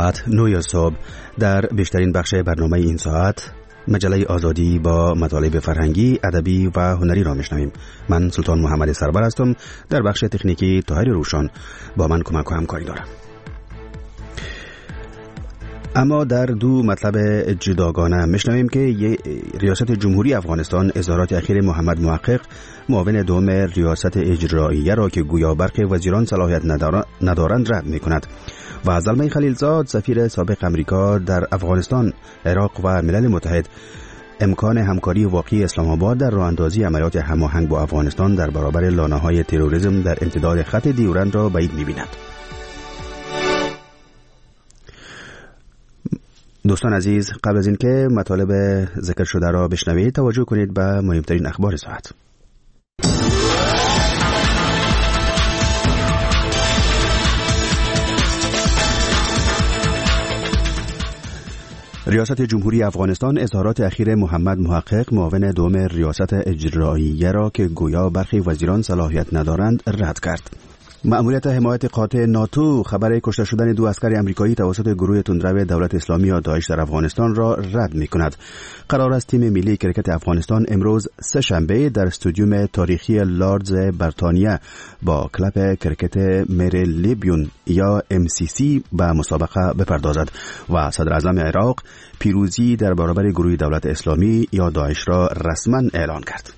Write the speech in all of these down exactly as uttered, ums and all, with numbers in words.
ساعت نه صبح در بیشترین بخش برنامه این ساعت مجله آزادی با مطالب فرهنگی، ادبی و هنری را میشنویم. من سلطان محمد سربر هستم. در بخش تکنیکی طاهر روشن با من کمک و همکاری دارم. اما در دو مطلب جداگانه میشنویم که ریاست جمهوری افغانستان اظهارات اخیر محمد محقق معاون دوم ریاست اجراییه را که گویا برخی وزیران صلاحیت ندارند رد میکند و زلمه خلیلزاد سفیر سابق امریکا در افغانستان، عراق و ملل متحد امکان همکاری واقعی اسلام آباد در راه اندازی عملیات هماهنگ با افغانستان در برابر لانه‌های تروریسم در امتداد خط دیورند را بعید می‌بیند. دوستان عزیز، قبل از اینکه مطالب ذکر شده را بشنوید توجه کنید به مهمترین اخبار ساعت. ریاست جمهوری افغانستان اظهارات اخیر محمد محقق معاون دوم ریاست اجراییه را که گویا برخی وزیران صلاحیت ندارند رد کرد. مأموریت حمایت قاطع ناتو خبر کشته شدن دو عسکر آمریکایی توسط گروه تندرو دولت اسلامی یا داعش در افغانستان را رد می‌کند. قرار است تیم ملی کرکت افغانستان امروز سه شنبه در استادیوم تاریخی لاردز بریتانیا با کلب کرکت مریلیبون یا ام سی سی به مسابقه بپردازد و صدر اعظم عراق پیروزی در برابر گروه دولت اسلامی یا داعش را رسما اعلان کرد.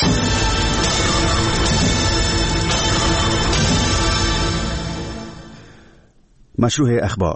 مشروع اخبار.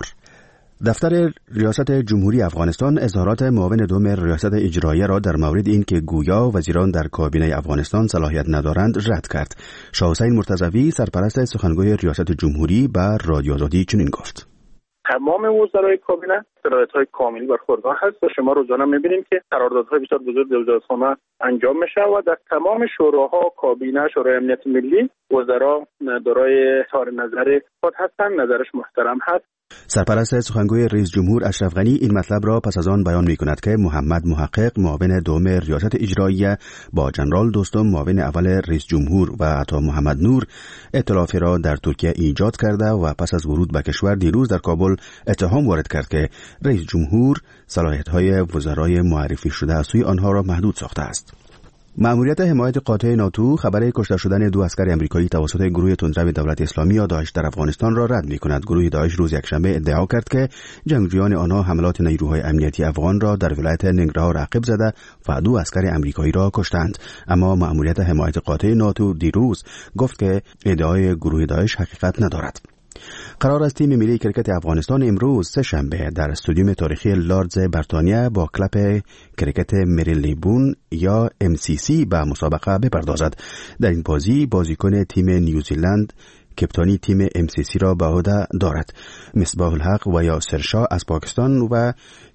دفتر ریاست جمهوری افغانستان اظهارات معاون دوم ریاست اجراییه را در مورد این که گویا وزیران در کابینه افغانستان صلاحیت ندارند رد کرد. شاه حسین مرتضوی سرپرست سخنگوی ریاست جمهوری به رادیو آزادی چنین گفت: تمام وزرای کابینه صلاحیت‌های کاملی برخوردار هست و شما روزانه می‌بینیم که قراردادهای بسیار بزرگ در وزارتخانه انجام میشه و در تمام شوراها، کابینه، شورای امنیت ملی وزرا دارای اظهار نظر خود هستند، نظرش محترم هست. سرپرست سخنگوی رئیس جمهور اشرف غنی این مطلب را پس از آن بیان می‌کند که محمد محقق معاون دوم ریاست اجراییه با جنرال دوستم معاون اول رئیس جمهور و عطا محمد نور ائتلافی را در ترکیه ایجاد کرده و پس از ورود به کشور دیروز در کابل اتهام وارد کرد که رئیس جمهور صلاحیت‌های وزرای معرفی شده از سوی آنها را محدود ساخته است. مأموریت حمایت قاطع ناتو خبر کشته شدن دو عسکر آمریکایی توسط گروه تندرو دولت اسلامی یا داعش در افغانستان را رد می‌کند. گروه داعش روز یکشنبه ادعا کرد که جنگجویان آنها حملات نیروهای امنیتی افغان را در ولایت ننگرهار عقب زده و دو عسکر آمریکایی را کشتند. اما مأموریت حمایت قاطع ناتو دیروز گفت که ادعای گروه داعش حقیقت ندارد. قرار است تیم ملی کرکت افغانستان امروز سه شنبه در استادیوم تاریخی لاردز بریتانیا با کلب کرکت مریلیبون یا ام سی سی به مسابقه بپردازد. در این بازی بازیکن تیم نیوزیلند کپتانی تیم ام سی سی را به عهده دارد. مصباح الحق و یاسر شاه از پاکستان و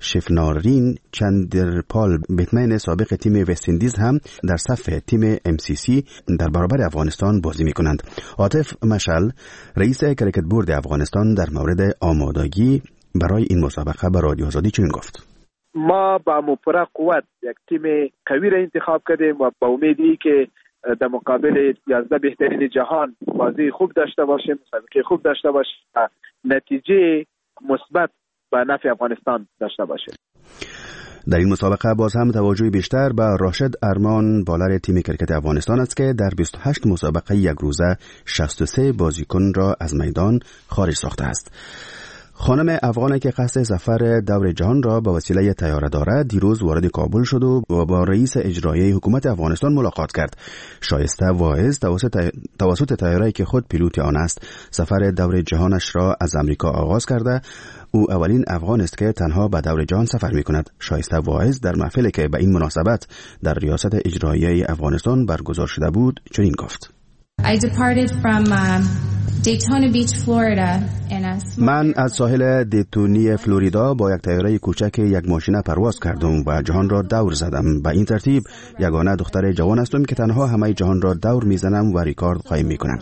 شفنارین چندرپال بیتمن سابق تیم وست اندیز هم در صف تیم ام سی سی در برابر افغانستان بازی می کنند. عاطف مشعل رئیس کرکت بورد افغانستان در مورد آمادگی برای این مسابقه به رادیو آزادی چنین گفت: ما با مفرق قوت یک تیم قوی را انتخاب کردیم و با امیدی که در مقابل یازده بهترین جهان بازی خوب داشته باشیم، مسابقه خوب داشته باشیم و نتیجه مثبت به نفع افغانستان داشته باشیم. در این مسابقه باز هم توجه بیشتر به راشد ارمان بالر تیم کرکت افغانستان است که در بیست و هشت مسابقه یک روزه شصت و سه بازیکن را از میدان خارج ساخته است. خانم افغانی که قصد سفر دور جهان را به وسیله طیاره دارد دیروز وارد کابل شد و با رئیس اجرایی حکومت افغانستان ملاقات کرد. شایسته واعظ توسط طیاره‌ای که خود پیلوت آن است سفر دور جهانش را از امریکا آغاز کرده. او اولین افغان است که تنها به دور جهان سفر می کند. شایسته واعظ در محفلی که به این مناسبت در ریاست اجرایی افغانستان برگزار شده بود چنین گفت: I departed from uh, Daytona Beach, Florida in a small... من از ساحل دیتونی فلوریدا با یک طیاره کوچک یک ماشینه پرواز کردم و جهان را دور زدم. به این ترتیب یگانه دختر جوان هستم که تنها همه جهان را دور میزنم و ریکارد قایم میکنم.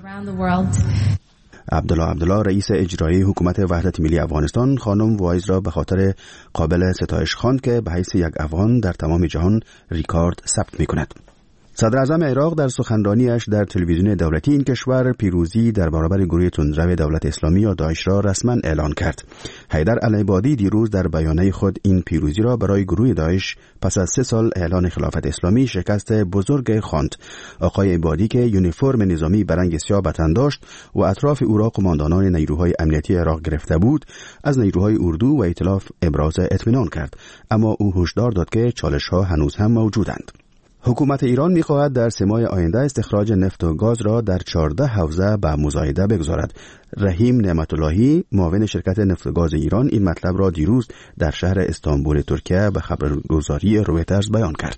عبدالله عبدالله رئیس اجرایی حکومت وحدت ملی افغانستان خانم واعظ را به خاطر قابل ستایش خواند که به حیث یک افغان در تمام جهان ریکارد ثبت میکند. صدر اعظم عراق در سخنرانیش در تلویزیون دولتی این کشور پیروزی در برابر گروه تندرو دولت اسلامی یا داعش را رسما اعلان کرد. حیدر العبادی دیروز در بیانیه خود این پیروزی را برای گروه داعش پس از سه سال اعلان خلافت اسلامی شکست بزرگ خواند. آقای عبادی که یونیفرم نظامی برنگ سیاه به تن داشت و اطراف او را قماندانان نیروهای امنیتی عراق گرفته بود، از نیروهای اردو و ائتلاف ابراز اطمینان کرد، اما او هشدار داد که چالش‌ها هنوز هم موجودند. حکومت ایران می‌خواهد در سه ماه آینده استخراج نفت و گاز را در چهارده حوزه به مزایده بگذارد. رحیم نعمت‌اللهی معاون شرکت نفت و گاز ایران این مطلب را دیروز در شهر استانبول ترکیه به خبرگزاری رویترز بیان کرد.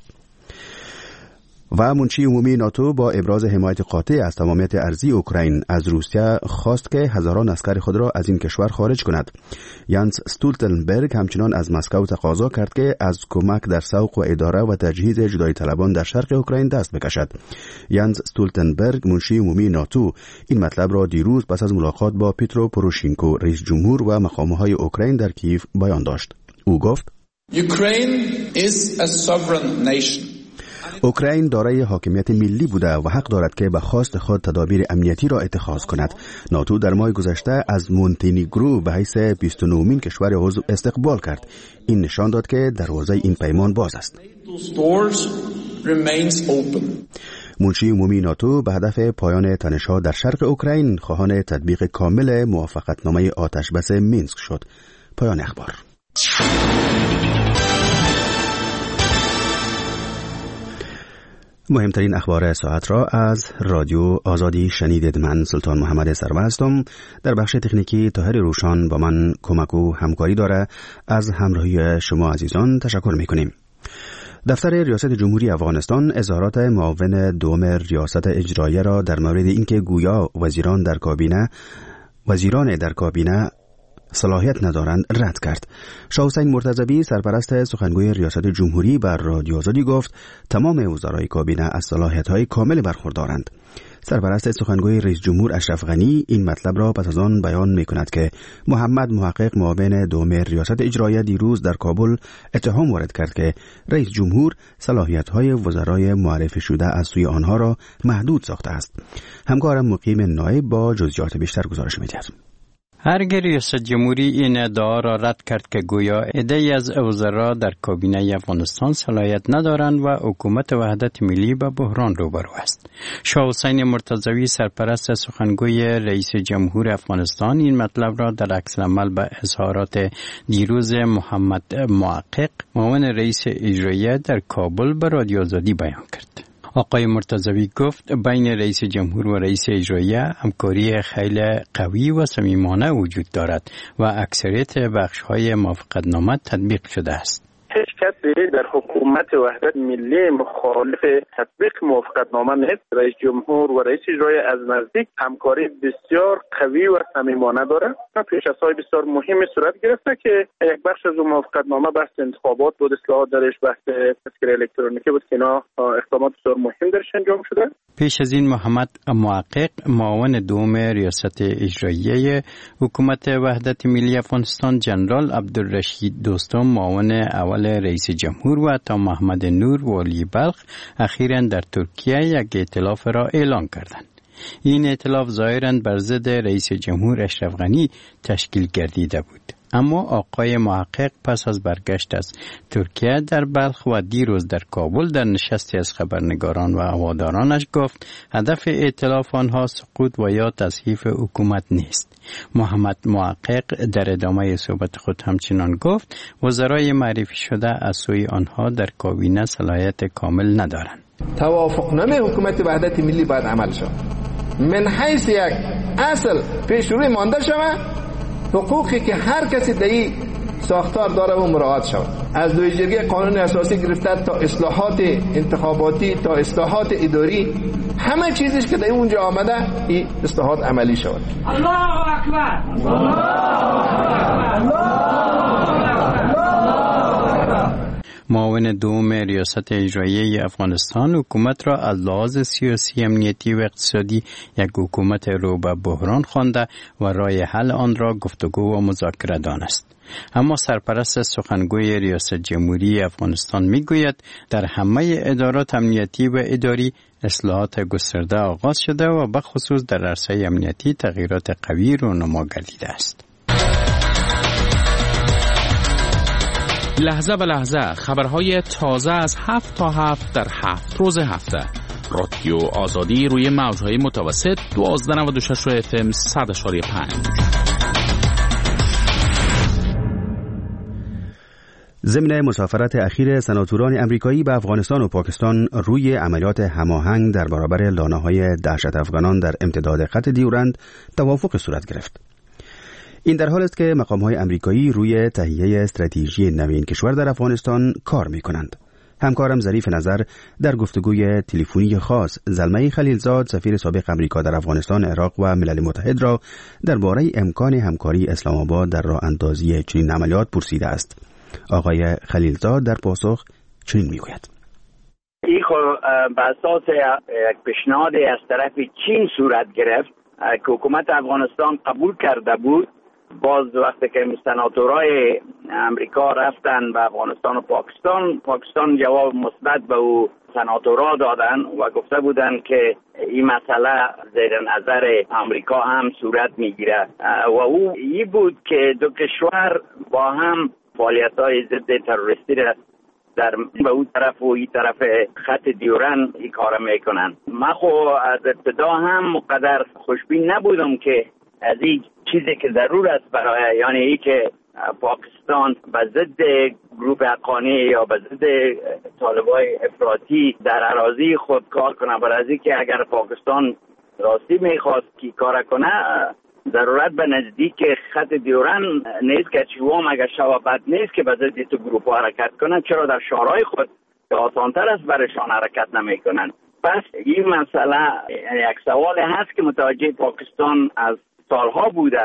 و منشی عمومی ناتو با ابراز حمایت قاطع از تمامیت ارضی اوکراین از روسیه خواست که هزاران عسکر خود را از این کشور خارج کند. یانس استولتنبرگ همچنان از مسکو تقاضا کرد که از کمک در سوق و اداره و تجهیز جدایی طلبان در شرق اوکراین دست بکشد. یانس استولتنبرگ منشی عمومی ناتو این مطلب را دیروز پس از ملاقات با پیترو پوروشینکو رئیس جمهور و مقام‌های اوکراین در کیف بیان داشت. او گفت: Ukraine is a sovereign nation. اوکراین دارای حاکمیت ملی بوده و حق دارد که به خواست خود تدابیر امنیتی را اتخاذ کند. ناتو در ماه گذشته از مونتنیگرو به حیث بیست و نهمین کشور عضو استقبال کرد. این نشان داد که دروازه این پیمان باز است. منشی عمومی ناتو به هدف پایان تنش‌ها در شرق اوکراین خواهان تطبیق کامل موافقتنامه آتشبس مینسک شد. پایان اخبار. مهمترین اخبار ساعت را از رادیو آزادی شنیدید. من سلطان محمد سرور هستم. در بخش تکنیکی طاهر روشان با من کمک و همکاری داره. از همراهی شما عزیزان تشکر میکنیم. دفتر ریاست جمهوری افغانستان اظهارات معاون دوم ریاست اجراییه را در مورد اینکه گویا وزیران در کابینه وزیران در کابینه صلاحیت ندارند رد کرد. شاه حسین مرتضوی سرپرست سخنگوی ریاست جمهوری بر رادیو آزادی گفت تمام وزرای کابینه از صلاحیت‌های کامل برخوردارند. سرپرست سخنگوی رئیس جمهور اشرف غنی این مطلب را پس از آن بیان می‌کند که محمد محقق معاون دوم ریاست اجراییه دیروز در کابل اتهام وارد کرد که رئیس جمهور صلاحیت‌های وزرای معرفی شده از سوی آنها را محدود ساخته است. همکارم مقیم نایب با جزئیات بیشتر گزارش می‌دهد. هرگاه ریاست جمهوری این ادعا را رد کرد که گویا عده‌ای از وزرا در کابینه افغانستان صلاحیت ندارند و حکومت وحدت ملی به بحران روبرو است. شاه حسین مرتضوی سرپرست سخنگوی رئیس جمهور افغانستان این مطلب را در عکس‌العمل به اظهارات دیروز محمد محقق معاون رئیس اجراییه در کابل به رادیو آزادی بیان کرد. آقای مرتضوی گفت بین رئیس جمهور و رئیس اجراییه همکاری خیلی قوی و صمیمانه وجود دارد و اکثریت بخش‌های موافقتنامه تطبیق شده است. هیچ کسی در حکومت وحدت ملی مخالف تطبیق موافقتنامه نیست. رئیس جمهور و رئیس اجرایی از نزدیک همکاری بسیار قوی و صمیمانه دارند. پیش از های بسیار مهمی صورت گرفته که یک بخش از موافقتنامه بحث انتخابات بود، اصلاحات درش، بحث تذکره الکترونیکی بود که اینا اقدامات بسیار مهم درش انجام شده. پیش از این محمد محقق معاون دوم ریاست اجراییه حکومت وحدت ملی افغانستان جنرال عبدالرشید دوستم معاون اول رئیس جمهور و عطا محمد نور والی بلخ اخیراً در ترکیه یک ائتلاف را اعلان کردند. این ائتلاف ظاهراً بر ضد رئیس جمهور اشرف غنی تشکیل گردیده بود. اما آقای محقق پس از برگشت از ترکیه در بلخ و دیروز در کابل در نشستی از خبرنگاران و هوادارانش گفت هدف ائتلاف آنها سقوط و یا تضعیف حکومت نیست. محمد محقق در ادامه صحبت خود همچنان گفت وزرای معرفی شده از سوی آنها در کابینه صلاحیت کامل ندارند. توافقنامه حکومت وحدت ملی باید عمل شود. من حیث یک اصل پیش روی مانده شود حقوقی که هر کسی در این ساختار داره و مراعات شود. از دویجگی قانون اساسی گرفته تا اصلاحات انتخاباتی تا اصلاحات اداری همه چیزش که در اونجا آمده این اصلاحات عملی شود. الله اکبر. الله اکبر. معاون دوم ریاست اجرایی افغانستان حکومت را از لحاظ سیاسی، امنیتی و اقتصادی یک حکومت رو به بحران خوانده و راه حل آن را گفتگو و مذاکره دانست. اما سرپرست سخنگوی ریاست جمهوری افغانستان میگوید در همه ادارات امنیتی و اداری اصلاحات گسترده آغاز شده و به خصوص در عرصه امنیتی تغییرات قوی رونما گردیده است. لحظه به لحظه خبرهای تازه از هفت تا هفت در هفت روز هفته. رادیو آزادی روی موجهای متوسط دوازده نود و شش اف ام صد اشاری پنج. ضمن مسافرت اخیر سناتوران امریکایی به افغانستان و پاکستان روی عملیات هماهنگ در برابر لانه‌های دهشت افغانان در امتداد خط دیورند توافق صورت گرفت. این در حال است که مقام‌های امریکایی روی تهیه استراتژی نوین کشور در افغانستان کار می‌کنند. همکارم ظریف نظر در گفتگوی تلفنی خاص زلمه خلیلزاد سفیر سابق امریکا در افغانستان، عراق و ملل متحد را درباره امکان همکاری اسلام آباد در راه اندازی چنین عملیات پرسیده است. آقای خلیلزاد در پاسخ چنین میگوید: این به اساس یک پیشنهاد از طرف چین صورت گرفت که حکومت افغانستان قبول کرده بود. باز وقتی که سناتورای امریکا رفتن به افغانستان و پاکستان، پاکستان جواب مثبت به او سناتورا دادن و گفته بودن که این مسئله زیر نظر امریکا هم صورت میگیره و او این بود که دو کشور با هم فعالیت‌های ضد تروریستی را در به اون طرف و این طرف خط دیورن این کار میکنن. من خو از ابتدا هم مقدر خوشبین نبودم که از این چیزی که ضرور است برای، یعنی ای که پاکستان به ضد گروه حقانی یا به ضد طالبای افراطی در اراضی خود کار کنه، برای از این که اگر پاکستان راستی میخواست که کار کنه ضرورت به نزدیک خط دیورن نیست که چیوام اگر شوا بد نیست که به ضد تو گروه ها حرکت کنن. چرا در شهرهای خود آسانتر است برشان حرکت نمی کنن؟ پس این مسئله یک سوال هست که متوجه پاکستان از سالها بوده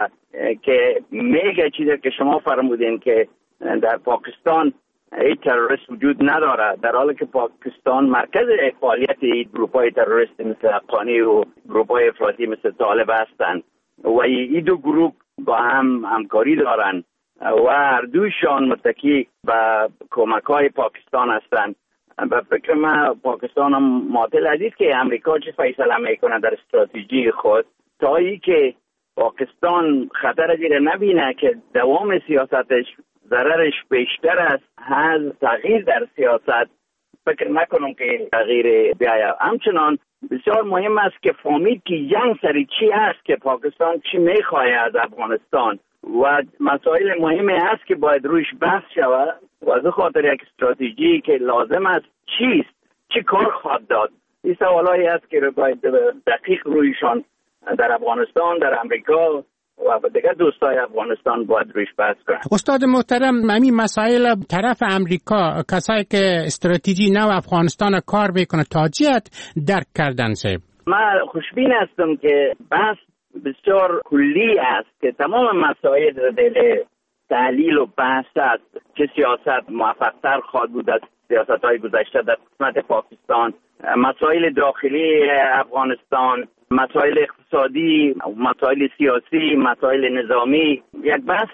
که میگه چیزی که شما فرمودین که در پاکستان هیچ تروریست وجود نداره، در حالی که پاکستان مرکز فعالیت گروه‌های تروریستی مثل حقانی و گروه‌های افراطی مثل طالب هستند و این دو گروه با هم همکاری دارن و هر دوشان متکی به کمک‌های پاکستان هستند. به فکر من پاکستان هم معطل عزیز که امریکا چه فیصله میکنه در استراتژی خود تا ای که پاکستان خطر زیر نبینه که دوام سیاستش ضررش بیشتر است از تغییر در سیاست. فکر نکنم که تغییر بیاید. همچنان بسیار مهم است که فهمید که جنگ سری چی است، که پاکستان چی میخواه از افغانستان و مسائل مهمی است که باید رویش بحث شود و از خاطر یک استراتژی که لازم است چیست، چی کار خواهد داد. این سوالایی است که باید دقیق رویشان در افغانستان، در امریکا و دیگر دوستای افغانستان باید رویش بحث کنند. استاد محترم، همین مسائل طرف امریکا، کسایی که استراتژی نو افغانستان کار میکنه تا جهت درک کردن سه. من خوشبین هستم که بحث بسیار کلی است که تمام مسائل دل تحلیل و بحث است. چه سیاست موفق‌تر خواهد بود از سیاست‌های گذشته در قسمت پاکستان، مسائل داخلی افغانستان، مسائل اقتصادی، مسائل سیاسی، مسائل نظامی. یک بحث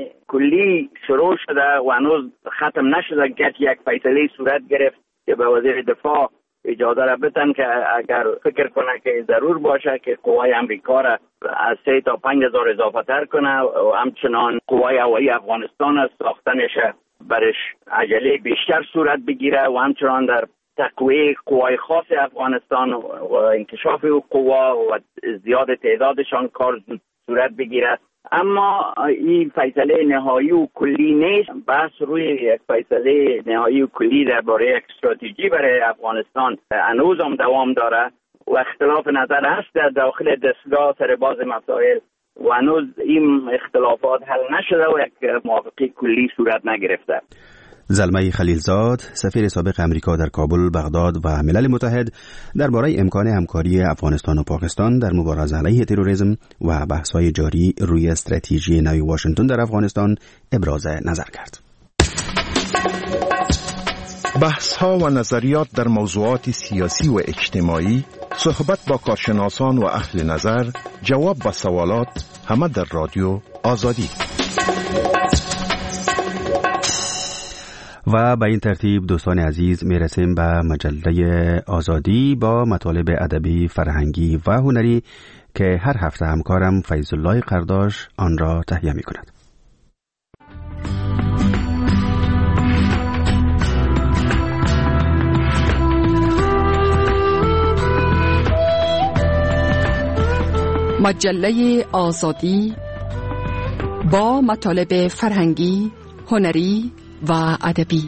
کلی شروع شده و هنوز ختم نشده که یک فیصله صورت گرفت که به وزیر دفاع اجازه را بدن که اگر فکر کنه که ضرور باشه که قوای امریکا را از سه تا پنج هزار اضافه تر کنه و همچنان قوای هوایی افغانستان را ساختنش برش عجله بیشتر صورت بگیره و همچنان در تقویه قوای خاص افغانستان و انکشاف قوا و زیاد تعدادشان کار صورت بگیره. اما این فیصله نهایی و کلی نیست. بحث روی یک فیصله نهایی و کلی درباره یک استراتژی برای افغانستان هنوز هم دوام داره و اختلاف نظر هست در داخل دستگاه سر باز مسائل و هنوز این اختلافات حل نشده و یک موافقه کلی صورت نگرفته. زلمه خلیلزاد سفیر سابق امریکا در کابل، بغداد و ملل متحد درباره امکان همکاری افغانستان و پاکستان در مبارزه علیه تروریسم و بحث‌های جاری روی استراتژی نوی واشنگتن در افغانستان ابراز نظر کرد. بحث ها و نظریات در موضوعات سیاسی و اجتماعی، صحبت با کارشناسان و اهل نظر، جواب به سوالات، همه در رادیو آزادی. و به این ترتیب دوستان عزیز میرسیم به مجله آزادی با مطالب ادبی، فرهنگی و هنری که هر هفته همکارم فیض الله قرداش آن را تهیه می کند. مجله آزادی با مطالب فرهنگی، هنری و ادبی.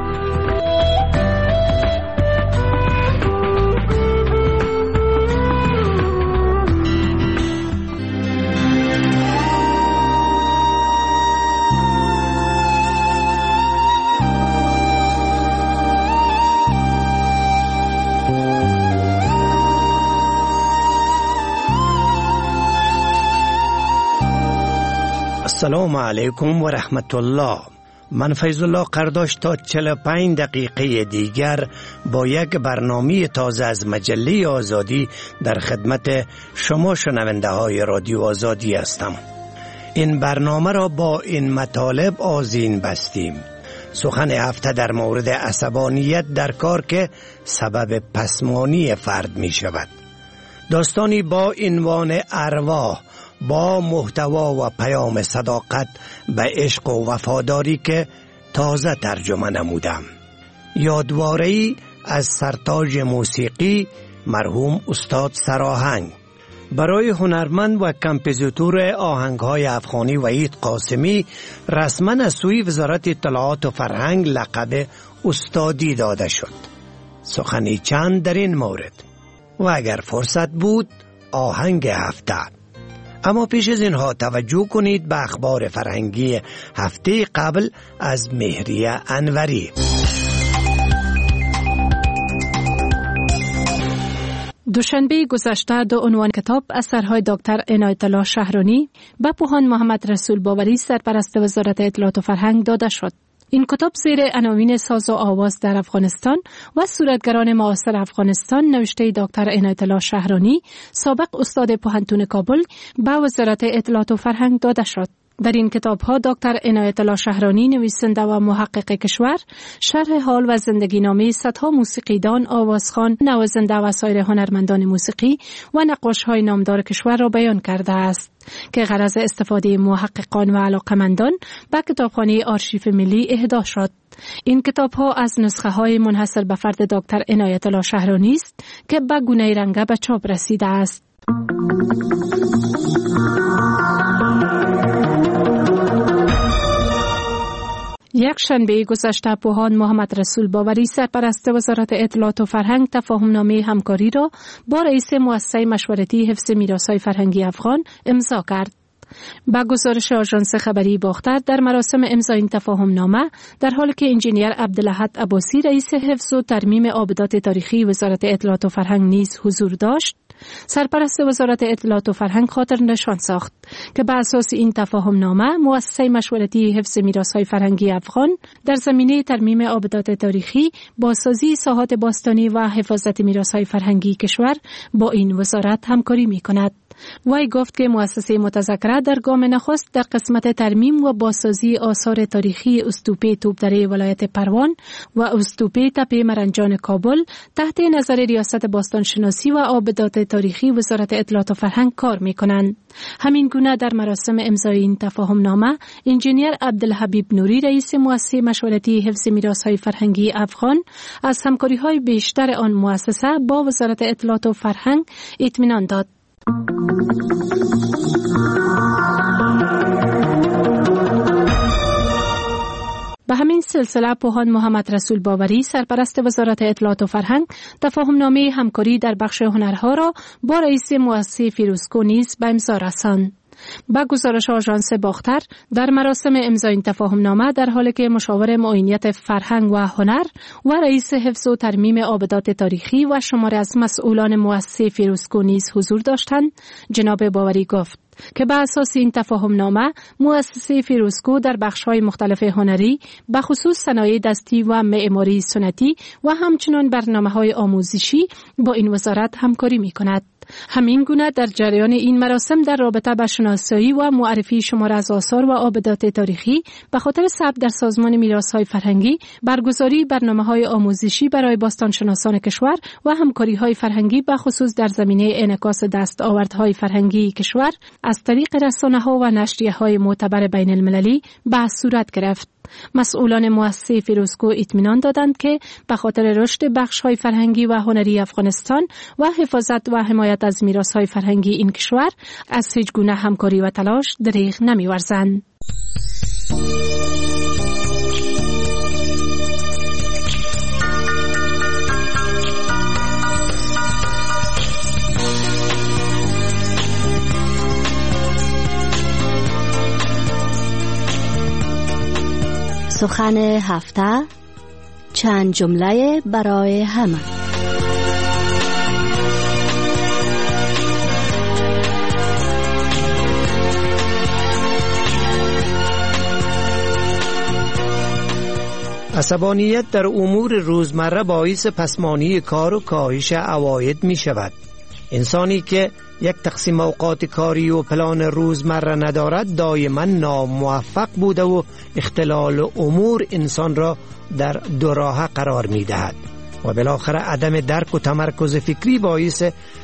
السلام علیکم و رحمت الله. من فیض الله قرداش تا چهل و پنج دقیقه دیگر با یک برنامه تازه از مجله آزادی در خدمت شما شنونده های رادیو آزادی هستم. این برنامه را با این مطالب آذین بستیم. سخن هفته در مورد عصبانیت در کار که سبب پسمانی فرد می شود. داستانی با عنوان ارواح با محتوا و پیام صداقت به عشق و وفاداری که تازه ترجمه نمودم. یادواره‌ای از سرتاج موسیقی مرحوم استاد سراهنگ. برای هنرمند و کمپوزیتور آهنگ‌های افغانی وحید قاسمی رسما از سوی وزارت اطلاعات و فرهنگ لقب استادی داده شد. سخنی چند در این مورد و اگر فرصت بود آهنگ هفته. اما پیش از اینها توجه کنید به اخبار فرهنگی هفته قبل از مهریه انوری. دوشنبه گذشته دو عنوان کتاب اثرهای دکتر عنایت الله شهرانی به پوهان محمد رسول باوری سرپرست وزارت اطلاعات و فرهنگ داده شد. این کتاب زیر عناوین ساز و آواز در افغانستان و صورتگران معاصر افغانستان نوشته دکتر عنایت الله شهرانی سابق استاد پوهنتون کابل به وزارت اطلاعات و فرهنگ داده شد. در این کتاب ها دکتر عنایت الله شهرانی نویسنده و محقق کشور شرح حال و زندگی نامه صدها موسیقیدان، آوازخوان، نوازنده و سایر هنرمندان موسیقی و نقاش های نامدار کشور را بیان کرده است که غرض استفاده محققان و علاقمندان به کتابخانه آرشیو ملی اهدا شد. این کتاب ها از نسخه های منحصر به فرد دکتر عنایت الله شهرانی است که به گونه رنگه به چاپ رسیده است. یک شنبه گذشته پوهان محمد رسول باوری سرپرست وزارت اطلاعات و فرهنگ تفاهمنامه همکاری را با رئیس مؤسسه مشورتی حفظ میراث‌های فرهنگی افغان امضا کرد. با گزارش آژانس خبری باختر در مراسم امضای این تفاهمنامه در حالی که انجینیر عبدالاحد عباسی رئیس حفظ و ترمیم آبدات تاریخی وزارت اطلاعات و فرهنگ نیز حضور داشت، سرپرست وزارت اطلاعات و فرهنگ خاطر نشان ساخت که بر اساس این تفاهمنامه مؤسسه مشورتی حفظ میراث‌های فرهنگی افغان در زمینه ترمیم آبدات تاریخی، بازسازی ساحات باستانی و حفاظت میراث‌های فرهنگی کشور با این وزارت همکاری می‌کند. وی گفت که مؤسسه متذکره در گام نخست در قسمت ترمیم و بازسازی آثار تاریخی استوپه توپدره ولایت پروان و استوپه تپه مرنجان کابل تحت نظر ریاست باستانشناسی و آبدات تاریخی وزارت اطلاعات و فرهنگ کار می‌کنند. همین گونه در مراسم امضای این تفاهمنامه انجینیر عبدالحبیب نوری رئیس مؤسسه مشورتی حفظ میراث‌های فرهنگی افغان از همکاری‌های بیشتر آن مؤسسه با وزارت اطلاعات و فرهنگ اطمینان داد. به همین سلسله پوهان محمد رسول باوری سرپرست وزارت اطلاعات و فرهنگ تفاهمنامه همکاری در بخش هنرها را با رئیس مؤسسه فیروزکو نیز به امضا رساند. با گزارش آژانس باختر، در مراسم امضای این تفاهمنامه در حالی که مشاور معینیت فرهنگ و هنر و رئیس حفظ و ترمیم آبدات تاریخی و شماری از مسئولان مؤسسه فیروزکو نیز حضور داشتند، جناب باوری گفت که بر اساس این تفاهمنامه مؤسسه فیروزکو در بخش‌های مختلف هنری به خصوص صنایع دستی و معماری سنتی و همچنین برنامه‌های آموزشی با این وزارت همکاری می‌کند. همین گونه در جریان این مراسم در رابطه با شناسایی و معرفی شمار از آثار و آبدات تاریخی به خاطر ثبت در سازمان میراث‌های فرهنگی، برگزاری برنامه‌های آموزشی برای باستانشناسان کشور و همکاری‌های فرهنگی به خصوص در زمینه انعکاس دستاوردهای فرهنگی کشور از طریق رسانه‌ها و نشریه‌های معتبر بین المللی به صورت گرفت. مسئولان مؤسسه فیروزکو اطمینان دادند که به خاطر رشد بخش‌های فرهنگی و هنری افغانستان و حفاظت و حمایت از میراث‌های فرهنگی این کشور از هیچ گونه همکاری و تلاش دریغ نمی‌ورزند. سخن هفته، چند جمله برای همه. عصبانیت در امور روزمره باعث پسمانی کار و کاهش عواید می شود. انسانی که یک تقسیم اوقات کاری و پلان روزمره ندارد دائما ناموفق بوده و اختلال امور انسان را در دو راه قرار می دهد و بالاخره عدم درک و تمرکز فکری باعث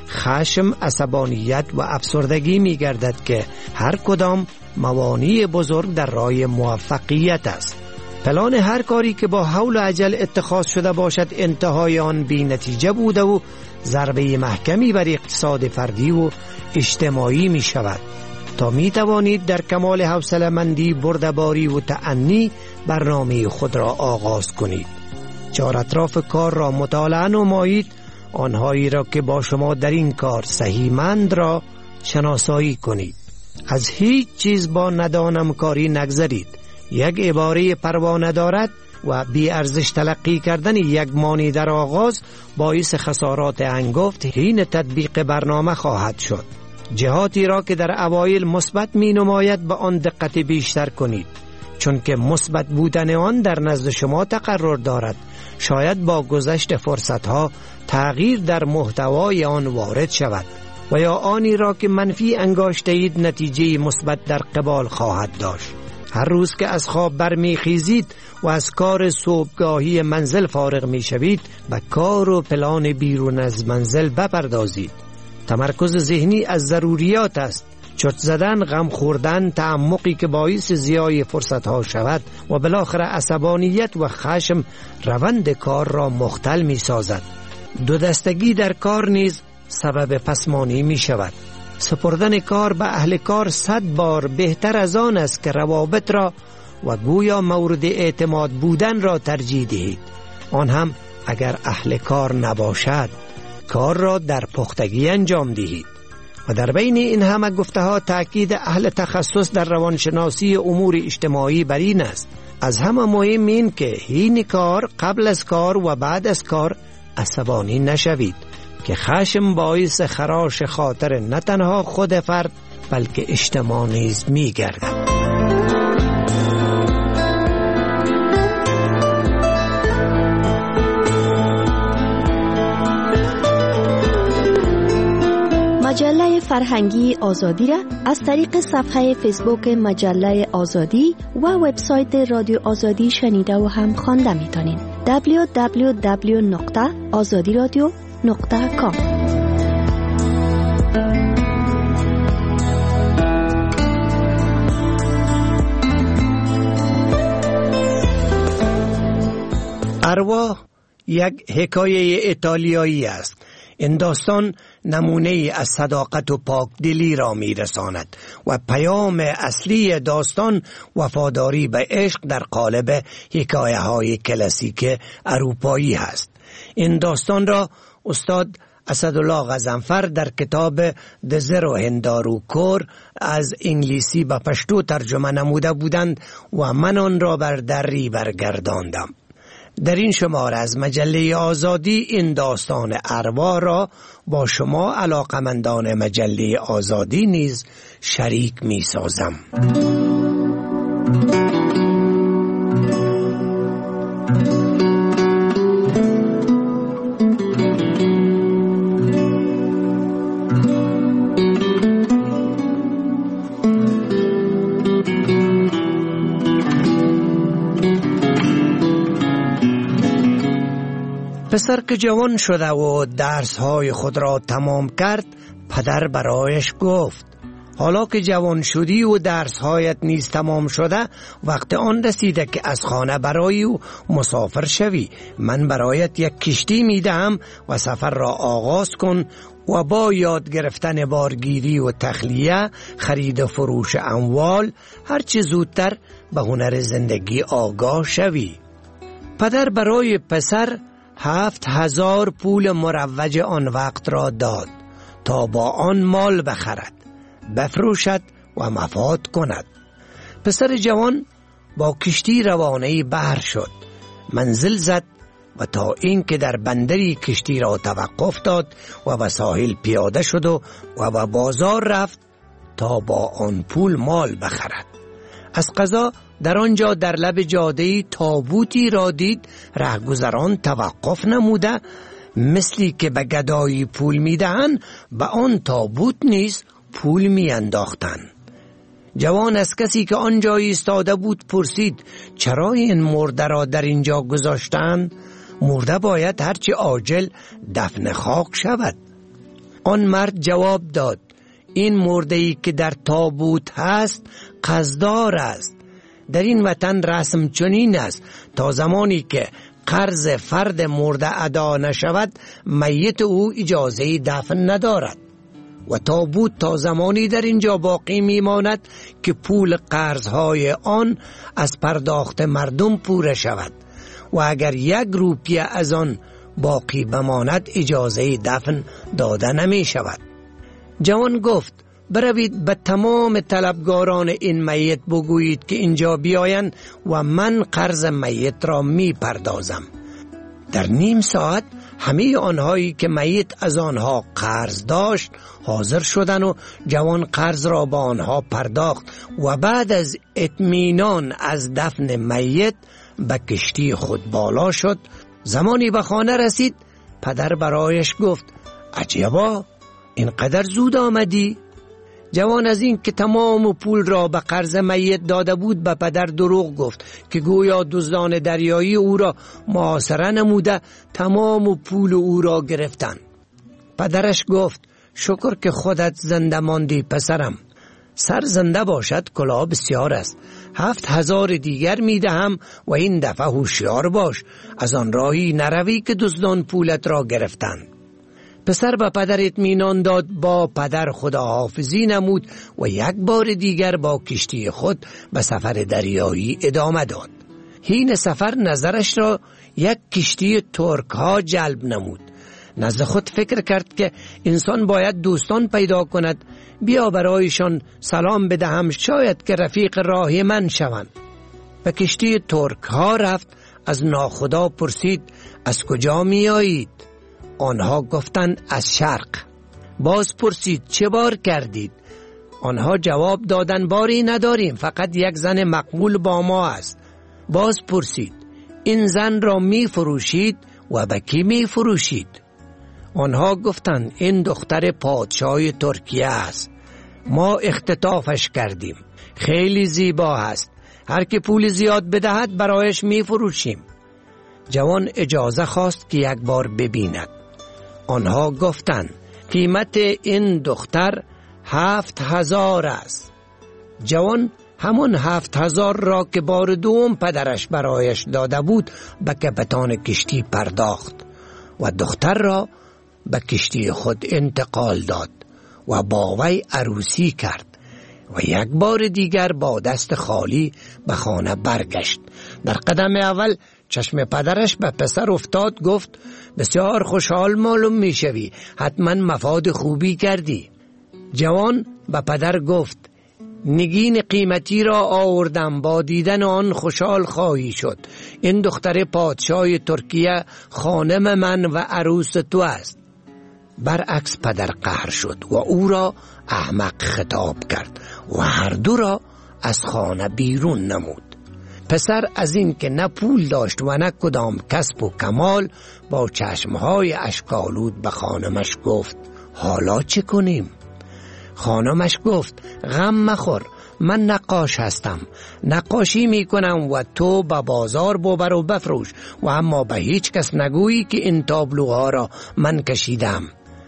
خشم، عصبانیت و افسردگی می گردد که هر کدام موانع بزرگ در راه موفقیت است. پلان هر کاری که با حول و عجل اتخاذ شده باشد انتهای آن بی نتیجه بوده و ضربه محکمی بر اقتصاد فردی و اجتماعی می شود. تا می توانید در کمال حوصله‌مندی، بردباری و تأنی برنامه خود را آغاز کنید. چهار اطراف کار را مطالعه نمایید، آنهایی را که با شما در این کار صحیح‌مند را شناسایی کنید. از هیچ چیز با ندانم کاری نگذرید. یک عباره پروا ندارد و بی ارزش تلقی کردن یک مانی در آغاز باعث خسارات هنگفت حین تطبیق برنامه خواهد شد. جهاتی را که در اوایل مثبت می نماید به آن دقت بیشتر کنید، چون که مثبت بودن آن در نزد شما تقرر دارد. شاید با گذشت فرصتها تغییر در محتوای آن وارد شود و یا آنی را که منفی انگاشته اید نتیجه مثبت در قبال خواهد داشت. هر روز که از خواب برمی خیزید و از کار صبحگاهی منزل فارغ می شوید و کار و پلان بیرون از منزل بپردازید. تمرکز ذهنی از ضروریات است. چرت زدن، غم خوردن، تعمقی که باعث ضیاع فرصتها شود و بالاخره عصبانیت و خشم روند کار را مختل می سازد. دو دستگی در کار نیز سبب پسمانی می شود. سپردن کار به اهل کار صد بار بهتر از آن است که روابط را و گویا مورد اعتماد بودن را ترجیح دهید. آن هم اگر اهل کار نباشد، کار را در پختگی انجام دهید. و در بین این همه گفته ها تأکید اهل تخصص در روانشناسی امور اجتماعی بر این است: از همه مهم این که حین کار، قبل از کار و بعد از کار عصبانی نشوید که خشم باعث خراش خاطر نه تنها خود فرد بلکه اجتماع نیز می گردد. مجله فرهنگی آزادی را از طریق صفحه فیسبوک مجله آزادی و وبسایت رادیو آزادی شنیده و هم خوانده میتونین. دبلیو دبلیو دبلیو نقطه آزادی رادیو نقطه کام. ارواح یک حکایه ایتالیایی است. این داستان نمونه از صداقت و پاکدلی را میرساند و پیام اصلی داستان وفاداری به عشق در قالب حکایه های کلاسیک اروپایی است. این داستان را استاد اسدالله غضنفر در کتاب د زرو هندارو کور از انگلیسی به پشتو ترجمه نموده بودند و من آن را بر دری برگرداندم. در این شماره از مجله آزادی این داستان ارواح را با شما علاقمندان مجله آزادی نیز شریک می سازم. پسر که جوان شده و درس‌های خود را تمام کرد، پدر برایش گفت حالا که جوان شدی و درس‌هایت نیز تمام شده، وقت آن رسیده که از خانه برایی و مسافر شوی. من برایت یک کشتی میدهم و سفر را آغاز کن و با یاد گرفتن بارگیری و تخلیه، خرید و فروش اموال، هرچه زودتر به هنر زندگی آگاه شوی. پدر برای پسر هفت هزار پول مروج آن وقت را داد تا با آن مال بخرد، بفروشد و مفاد کند. پسر جوان با کشتی روانه بحر شد، منزل زد و تا این که در بندری کشتی را توقف داد و به ساحل پیاده شد و و به بازار رفت تا با آن پول مال بخرد. از قضا در آنجا در لب جاده‌ای تابوتی را دید. رهگذران توقف نموده، مثلی که به گدایی پول میدهند به آن تابوت نیز پول میانداختند. جوان از کسی که آنجا ایستاده بود پرسید چرا این مرده را در اینجا گذاشتند؟ مرده باید هرچی عاجل دفن خاک شود. آن مرد جواب داد این مرده‌ای که در تابوت هست قصددار است. در این وطن رسم چنین است تا زمانی که قرض فرد مرده ادا نشود میت او اجازه دفن ندارد و تابوت تا زمانی در اینجا باقی میماند که پول قرضهای آن از پرداخت مردم پوره شود و اگر یک روپیه از آن باقی بماند اجازه دفن داده نمی شود. جوان گفت بروید به تمام طلبگاران این میت بگویید که اینجا بیایند و من قرض میت را می پردازم. در نیم ساعت همه آنهایی که میت از آنها قرض داشت حاضر شدند و جوان قرض را با آنها پرداخت و بعد از اطمینان از دفن میت به کشتی خود بالا شد. زمانی به خانه رسید، پدر برایش گفت عجیبا اینقدر زود آمدی؟ جوان از این که تمام پول را به قرض میت داده بود به پدر دروغ گفت که گویا دزدان دریایی او را محاصره نموده تمام پول او را گرفتند. پدرش گفت شکر که خودت زنده ماندی پسرم. سر زنده باشد کلاه بسیار است. هفت هزار دیگر میدهم و این دفعه هوشیار باش، از آن راهی نروی که دزدان پولت را گرفتند. پسر به پدر اطمینان داد، با پدر خداحافظی نمود و یک بار دیگر با کشتی خود به سفر دریایی ادامه داد. حین سفر نظرش را یک کشتی ترک ها جلب نمود. نزد خود فکر کرد که انسان باید دوستان پیدا کند، بیا برایشان سلام بدهم، شاید که رفیق راه من شوند. به کشتی ترک ها رفت، از ناخدا پرسید از کجا می آیید؟ آنها گفتند از شرق. باز پرسید چه بار کردید؟ آنها جواب دادند باری نداریم، فقط یک زن مقبول با ما است. باز پرسید این زن را می فروشید و به کی می فروشید؟ آنها گفتند این دختر پادشاه ترکیه است، ما اختطافش کردیم، خیلی زیبا است، هر که پول زیاد بدهد برایش می فروشیم. جوان اجازه خواست که یک بار ببیند. آنها گفتند قیمت این دختر هفت هزار است. جوان همون هفت هزار را که بار دوم پدرش برایش داده بود به کپتان کشتی پرداخت و دختر را به کشتی خود انتقال داد و با وی عروسی کرد و یک بار دیگر با دست خالی به خانه برگشت. در قدم اول چشم پدرش به پسر افتاد، گفت بسیار خوشحال معلوم می شوی، حتما مفاد خوبی کردی. جوان به پدر گفت نگین قیمتی را آوردم، با دیدن آن خوشحال خواهی شد. این دختر پادشاه ترکیه خانم من و عروس تو است. برعکس پدر قهر شد و او را احمق خطاب کرد و هر دو را از خانه بیرون نمود. پسر از این که نه پول داشت و نه کدام کسب و کمال، با چشمهای اشک‌آلود به خانمش گفت حالا چه کنیم؟ خانمش گفت غم مخور، من نقاش هستم، نقاشی می کنم و تو به بازار ببر و بفروش و اما به هیچ کس نگویی که این تابلوها را من کشیدم.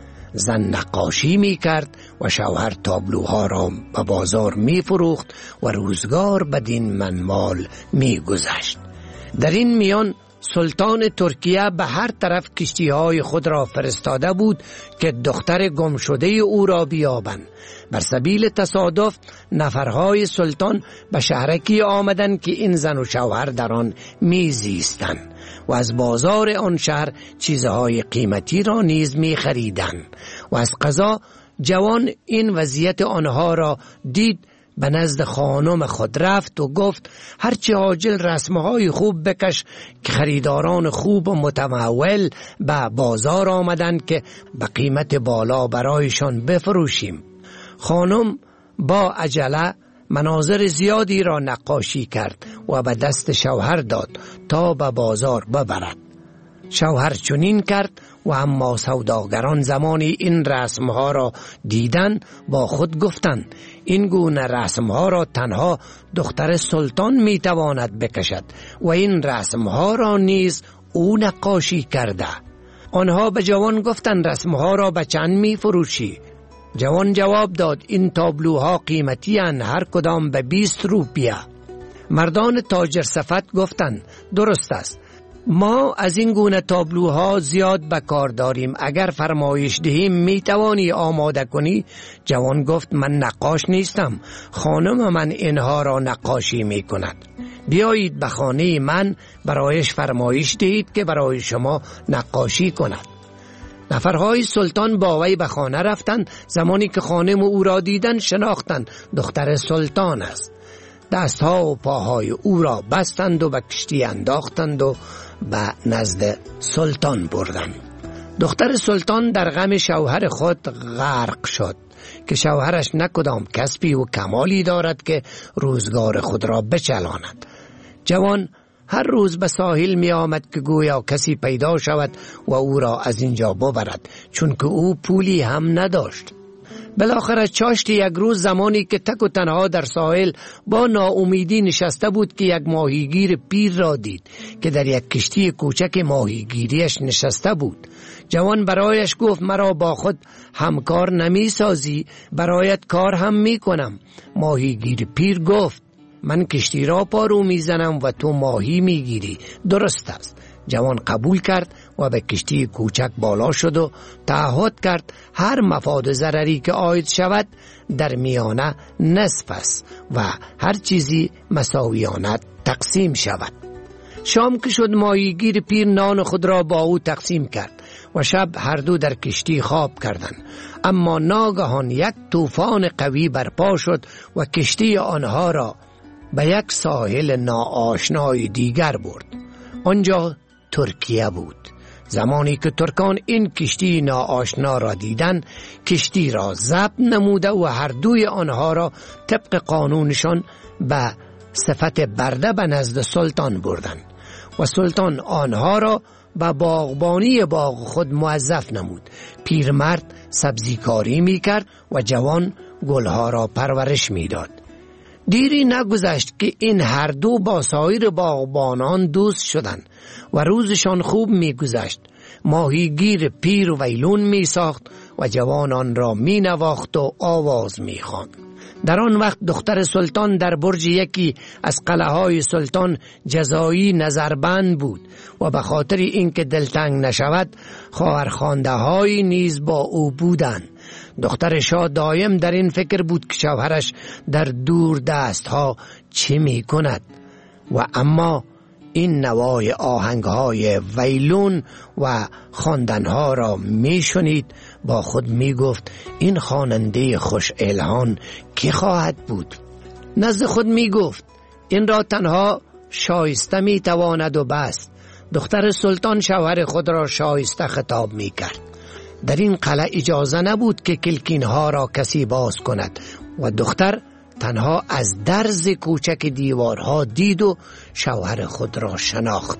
زن نقاشی می کرد و شوهر تابلوها را به بازار می فروخت و روزگار بدین منوال می گذشت. در این میان سلطان ترکیه به هر طرف کشتی‌های خود را فرستاده بود که دختر گم شده او را بیابند. بر سبیل تصادف نفرهای سلطان به شهرکی آمدند که این زن و شوهر در آن میزیستند و از بازار آن شهر چیزهای قیمتی را نیز می خریدند و از قضا جوان این وضعیت آنها را دید، به نزد خانم خود رفت و گفت هرچه عاجل رسمهای خوب بکش که خریداران خوب و متمول به بازار آمدند که به قیمت بالا برایشان بفروشیم. خانم با عجله مناظر زیادی را نقاشی کرد و به دست شوهر داد تا به بازار ببرد. شوهر چنین کرد و اما سوداگران زمانی این رسمها را دیدن با خود گفتند این گونه رسمها را تنها دختر سلطان میتواند بکشد و این رسمها را نیز او نقاشی کرده. آنها به جوان گفتند رسمها را به چند می فروشی؟ جوان جواب داد این تابلوها قیمتی اند، هر کدام به بیست روپیه. مردان تاجر صفت گفتند درست است، ما از این گونه تابلوها زیاد به کار داریم، اگر فرمایش دهیم می توانی آماده کنی؟ جوان گفت من نقاش نیستم، خانم من اینها را نقاشی می کند. بیایید به خانه من برایش فرمایش دهید که برای شما نقاشی کند. نفرهای سلطان با وی به خانه رفتند. زمانی که خانم او را دیدند شناختند دختر سلطان است. دستها و پاهای او را بستند و به کشتی انداختند و به نزد سلطان بردند. دختر سلطان در غم شوهر خود غرق شد که شوهرش نه کدام کسبی و کمالی دارد که روزگار خود را بچلاند. جوان هر روز به ساحل می آمد که گویا کسی پیدا شود و او را از اینجا ببرد، چون که او پولی هم نداشت. بالاخره چاشت یک روز زمانی که تک و تنها در ساحل با ناامیدی نشسته بود که یک ماهیگیر پیر را دید که در یک کشتی کوچک ماهیگیریش نشسته بود. جوان برایش گفت مرا با خود همکار نمی سازی؟ برایت کار هم می کنم. ماهیگیر پیر گفت من کشتی را پارو می زنم و تو ماهی می گیری. درست است. جوان قبول کرد و به کشتی کوچک بالا شد و تعهد کرد هر مفاد ضرری که عاید شود در میانه نصف است و هر چیزی مساویانه تقسیم شود. شام که شد ماهیگیر پیر نان خود را با او تقسیم کرد و شب هر دو در کشتی خواب کردند. اما ناگهان یک طوفان قوی برپا شد و کشتی آنها را به یک ساحل ناآشنای دیگر برد. آنجا ترکیه بود. زمانی که ترکان این کشتی ناآشنا را دیدند، کشتی را ضبط نموده و هر دوی آنها را طبق قانونشان به صفت برده به نزد سلطان بردند و سلطان آنها را به باغبانی باغ خود موظف نمود. پیرمرد سبزیکاری می کرد و جوان گلها را پرورش می داد. دیری نگذشت که این هر دو با سایر باغبانان دوست شدند و روزشان خوب می گذشت. ماهیگیر پیر ویلون می ساخت و جوانان را می نواخت و آواز می خواند. در آن وقت دختر سلطان در برج یکی از قلعه های سلطان جزایی نظربند بود و به خاطر اینکه دلتنگ نشود خواهرخوانده های نیز با او بودند. دختر شاه دایم در این فکر بود که شوهرش در دور دست ها چه می کند و اما این نوای آهنگهای ویلون و خواندنها را می شنید با خود می گفت این خواننده خوش الحان کی خواهد بود؟ نزد خود می گفت این را تنها شایسته می تواند و بس. دختر سلطان شوهر خود را شایسته خطاب می کرد. در این قلعه اجازه نبود که کلکین ها را کسی باز کند و دختر تنها از درز کوچک دیوارها دید و شوهر خود را شناخت.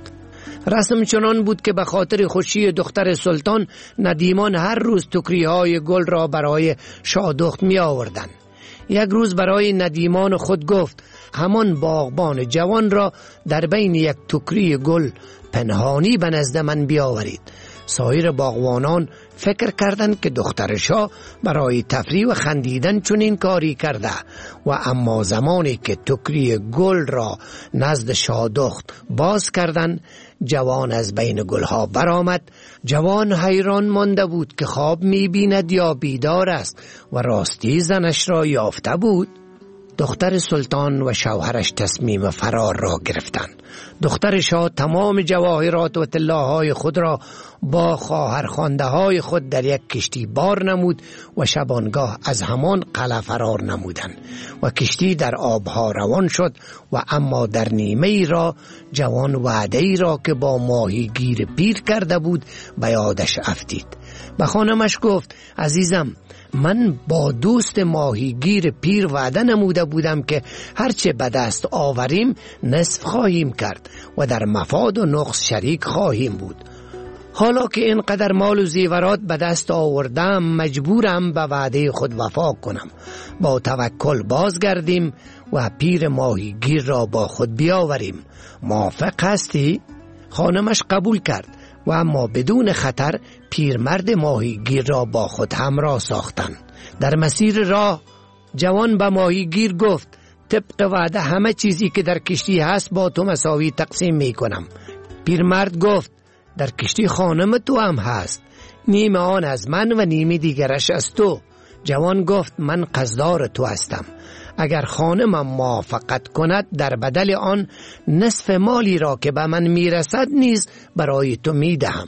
رسم چنان بود که به خاطر خوشی دختر سلطان ندیمان هر روز تکری های گل را برای شادخت می آوردن. یک روز برای ندیمان خود گفت همان باغبان جوان را در بین یک تکری گل پنهانی به نزد من بیاورید. سایر باغبانان فکر کردند که دختر شاه برای تفریح و خندیدن چنین کاری کرده و اما زمانی که تکری گل را نزد شادخت باز کردند جوان از بین گلها برآمد. جوان حیران مانده بود که خواب می‌بیند یا بیدار است و راستی زنش را یافته بود. دختر سلطان و شوهرش تصمیم فرار را گرفتند. دختر شاه تمام جواهرات و طلاهای خود را با خواهرخوانده های خود در یک کشتی بار نمود و شبانگاه از همان قلعه فرار نمودند و کشتی در آبها روان شد و اما در نیمه ای را جوان وعده ای را که با ماهیگیر پیر کرده بود به یادش افتید. به خانمش گفت عزیزم من با دوست ماهیگیر پیر وعده نموده بودم که هرچه به دست آوریم نصف خواهیم کرد و در مفاد و نقص شریک خواهیم بود. حالا که اینقدر مال و زیورات به دست آوردم مجبورم به وعده خود وفا کنم. با توکل بازگردیم و پیر ماهیگیر را با خود بیاوریم. موافق هستی؟ خانمش قبول کرد و اما بدون خطر پیرمرد ماهیگیر را با خود همراه ساختند. در مسیر راه جوان به ماهیگیر گفت طبق وعده همه چیزی که در کشتی هست با تو مساوی تقسیم می کنم. پیرمرد گفت در کشتی خانم تو هم هست، نیم آن از من و نیم دیگرش از تو. جوان گفت من قصدار تو هستم، اگر خانمم موافقت کند در بدل آن نصف مالی را که به من میرسد نیز برای تو میدهم.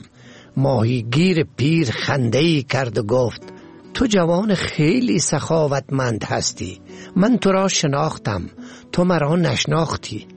ماهیگیر پیر خنده‌ای کرد و گفت تو جوان خیلی سخاوتمند هستی، من تو را شناختم، تو مرا نشناختی.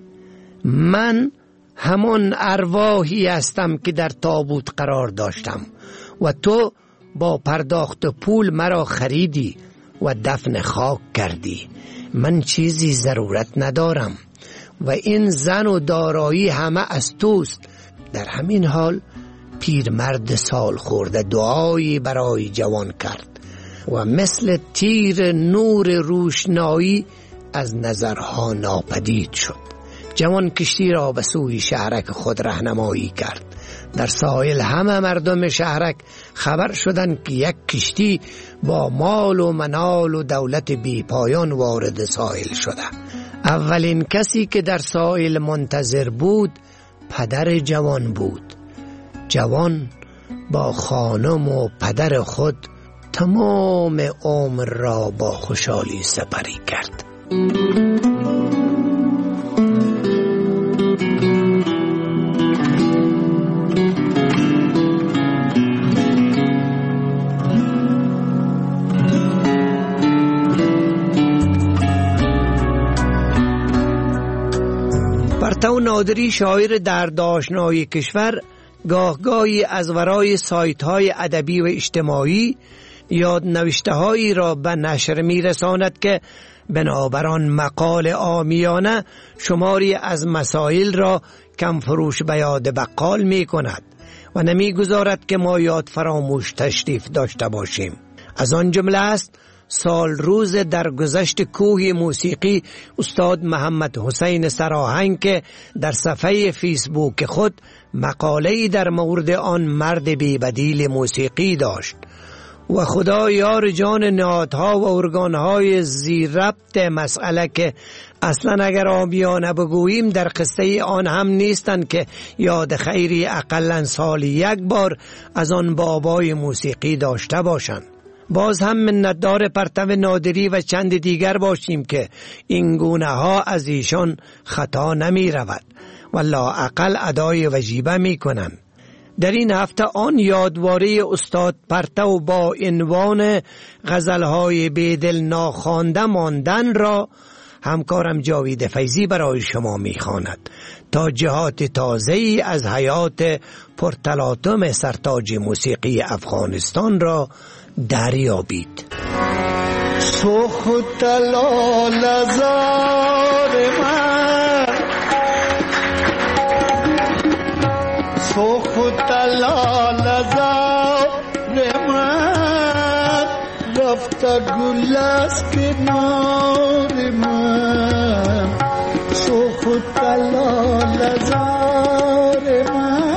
من همان ارواحی هستم که در تابوت قرار داشتم و تو با پرداخت پول مرا خریدی و دفن خاک کردی. من چیزی ضرورت ندارم و این زن و دارایی همه از توست. در همین حال پیرمرد سال خورده دعایی برای جوان کرد و مثل تیر نور روشنایی از نظرها ناپدید شد. جوان کشتی را به سوی شهرک خود راهنمایی کرد. در ساحل همه مردم شهرک خبر شدند که یک کشتی با مال و منال و دولت بی پایان وارد ساحل شده. اولین کسی که در ساحل منتظر بود پدر جوان بود. جوان با خانم و پدر خود تمام عمر را با خوشحالی سپری کرد. پرتو نادری شاعر درد آشنای کشور گاهگاهی از ورای سایت های ادبی و اجتماعی یاد نوشته هایی را به نشر می رساند که بنابران مقال عامیانه شماری از مسائل را کم فروش به یاد بقال می کند و نمی گذارد که ما یاد فراموش تشریف داشته باشیم. از آن جمله است سال روز در گذشت کوه موسیقی استاد محمد حسین سراهنگ که در صفحه فیسبوک خود مقاله‌ای در مورد آن مرد بی‌بدیل موسیقی داشت و خدا یار جان نهادها و ارگانهای زیر ربط مسئله که اصلا اگر عامیانه بگوییم در قصه آن هم نیستند که یاد خیری اقلن سال یک بار از آن بابای موسیقی داشته باشند. باز هم منتدار پرتو نادری و چند دیگر باشیم که این گونه ها از ایشان خطا نمی رود و لااقل ادای وجیبه می کنند. در این هفته آن یادواری استاد پرتو با عنوان غزلهای بیدل ناخوانده ماندن را همکارم جاوید فیضی برای شما میخواند تا جهات تازه‌ای از حیات پرتلاطم سرتاج موسیقی افغانستان را دریابید. سخت لال زار من، سخت لال زار من، رفت گل از کنار من. سخت لال زار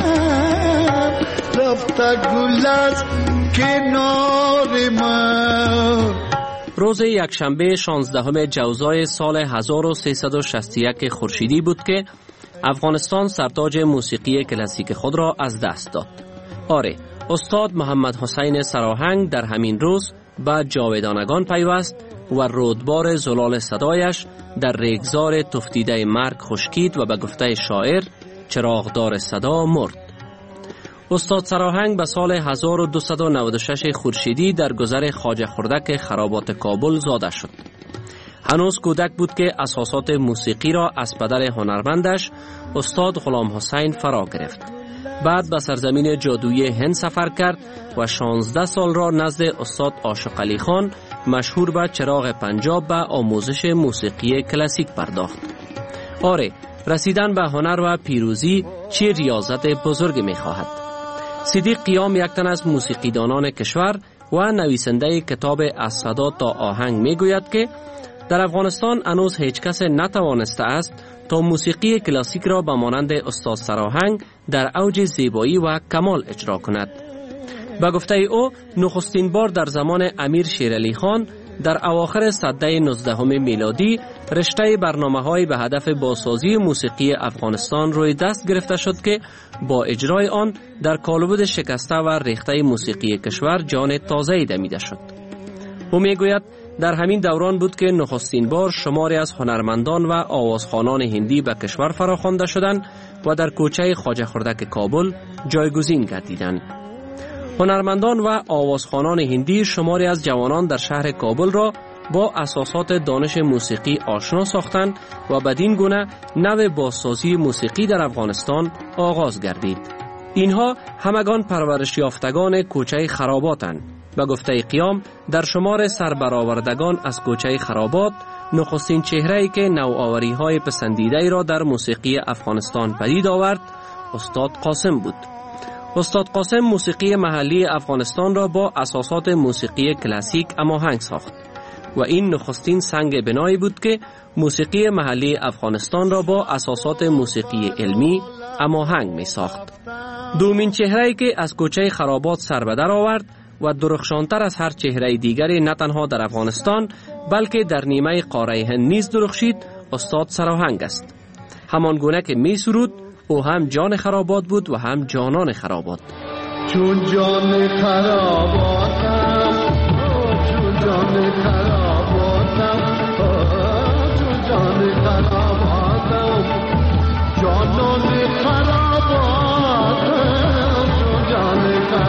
من، رفت گل از کنار من. روز یکشنبه شانزدهم جوزای سال هزار و سیصد و شصت و یک خورشیدی بود که افغانستان سرتاج موسیقی کلاسیک خود را از دست داد. آره، استاد محمد حسین سراهنگ در همین روز به جاودانگان پیوست و رودبار زلال صدایش در ریگزار تفتیده مرگ خشکید و به گفته شاعر چراغدار صدا مرد. استاد سراهنگ به سال هزار و دویست و نود و شش خورشیدی در گذر خواجه خردک خرابات کابل زاده شد. هنوز کودک بود که اساسات موسیقی را از پدر هنرمندش استاد غلام حسین فرا گرفت. بعد به سرزمین جادویی هند سفر کرد و شانزده سال را نزد استاد عاشق علی خان مشهور به چراغ پنجاب به آموزش موسیقی کلاسیک پرداخت. آره، رسیدن به هنر و پیروزی چه ریاضت بزرگ می خواهد. صدیق قیام یک تن از موسیقیدانان کشور و نویسنده کتاب از صدا تا آهنگ می گوید که در افغانستان هنوز هیچ کس نتوانسته است تا موسیقی کلاسیک را به مانند استاد سراهنگ در اوج زیبایی و کمال اجرا کند. به گفته او نخستین بار در زمان امیر شیرعلی خان در اواخر سده نوزدهم میلادی رشته برنامه‌های به هدف بازسازی موسیقی افغانستان روی دست گرفته شد که با اجرای آن در کالبد شکسته و ریخته موسیقی کشور جان تازه‌ای دمیده شد. او میگوید در همین دوران بود که نخستین بار شماری از هنرمندان و آوازخوانان هندی به کشور فراخوانده شدند و در کوچه خواجه خردک کابل جایگزین گردیدند. هنرمندان و آوازخوانان هندی شماری از جوانان در شهر کابل را با اساسات دانش موسیقی آشنا ساختند و بدین گونه نو بازسازی موسیقی در افغانستان آغاز گردید. اینها همگان پرورش یافتگان کوچه خراباتند. به گفته قیام در شمار سربرآوردگان از کوچه خرابات نخستین چهره‌ای که نوآوری‌های پسندیده را در موسیقی افغانستان پدید آورد استاد قاسم بود. استاد قاسم موسیقی محلی افغانستان را با اساسات موسیقی کلاسیک هماهنگ ساخت و این نخستین سنگ بنایی بود که موسیقی محلی افغانستان را با اساسات موسیقی علمی هماهنگ می ساخت. دومین چهره‌ای که از کوچه خرابات سر به در آورد و درخشانتر از هر چهره دیگری نه تنها در افغانستان بلکه در نیمه قاره هند نیز درخشید استاد سراهنگ است. همان گونه که می سرود او هم جان خرابات بود و هم جانان خرابات. چون جان خراباتم، چون جان خراباتم، چون جان خراباتم، جانان خراباتم، چون جان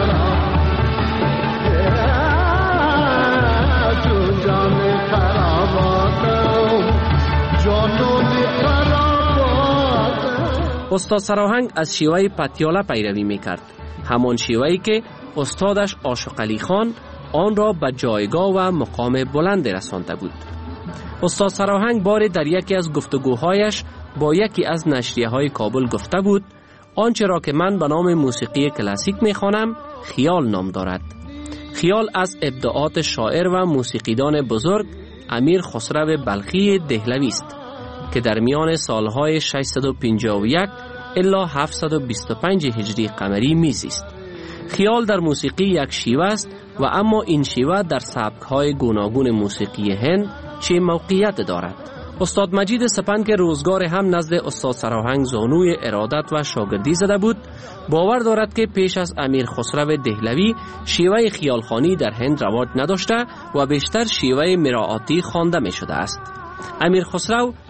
خراباتم، چون جان خراباتم، جانان خراباتم. استاد سراهنگ از شیوه پتیاله پیروی میکرد، همان شیوهی که استادش عاشق علی خان آن را به جایگاه و مقام بلند رسانده بود. استاد سراهنگ باری در یکی از گفتگوهایش با یکی از نشریه‌های کابل گفته بود آنچه را که من به نام موسیقی کلاسیک میخوانم خیال نام دارد. خیال از ابداعات شاعر و موسیقیدان بزرگ امیر خسرو بلخی دهلوی است که در میان سالهای ششصد و پنجاه و یک الی هفتصد و بیست و پنج هجری قمری میزیست. خیال در موسیقی یک شیوه است و اما این شیوه در سبک‌های گوناگون موسیقی هند چه موقعیت دارد. استاد مجید سپند که روزگار هم نزد استاد سراهنگ زانوی ارادت و شاگردی زده بود، باور دارد که پیش از امیر خسرو دهلوی شیوه خیالخوانی در هند رواج نداشته و بیشتر شیوه مراعاتی خوانده می شده است. امیر خسرو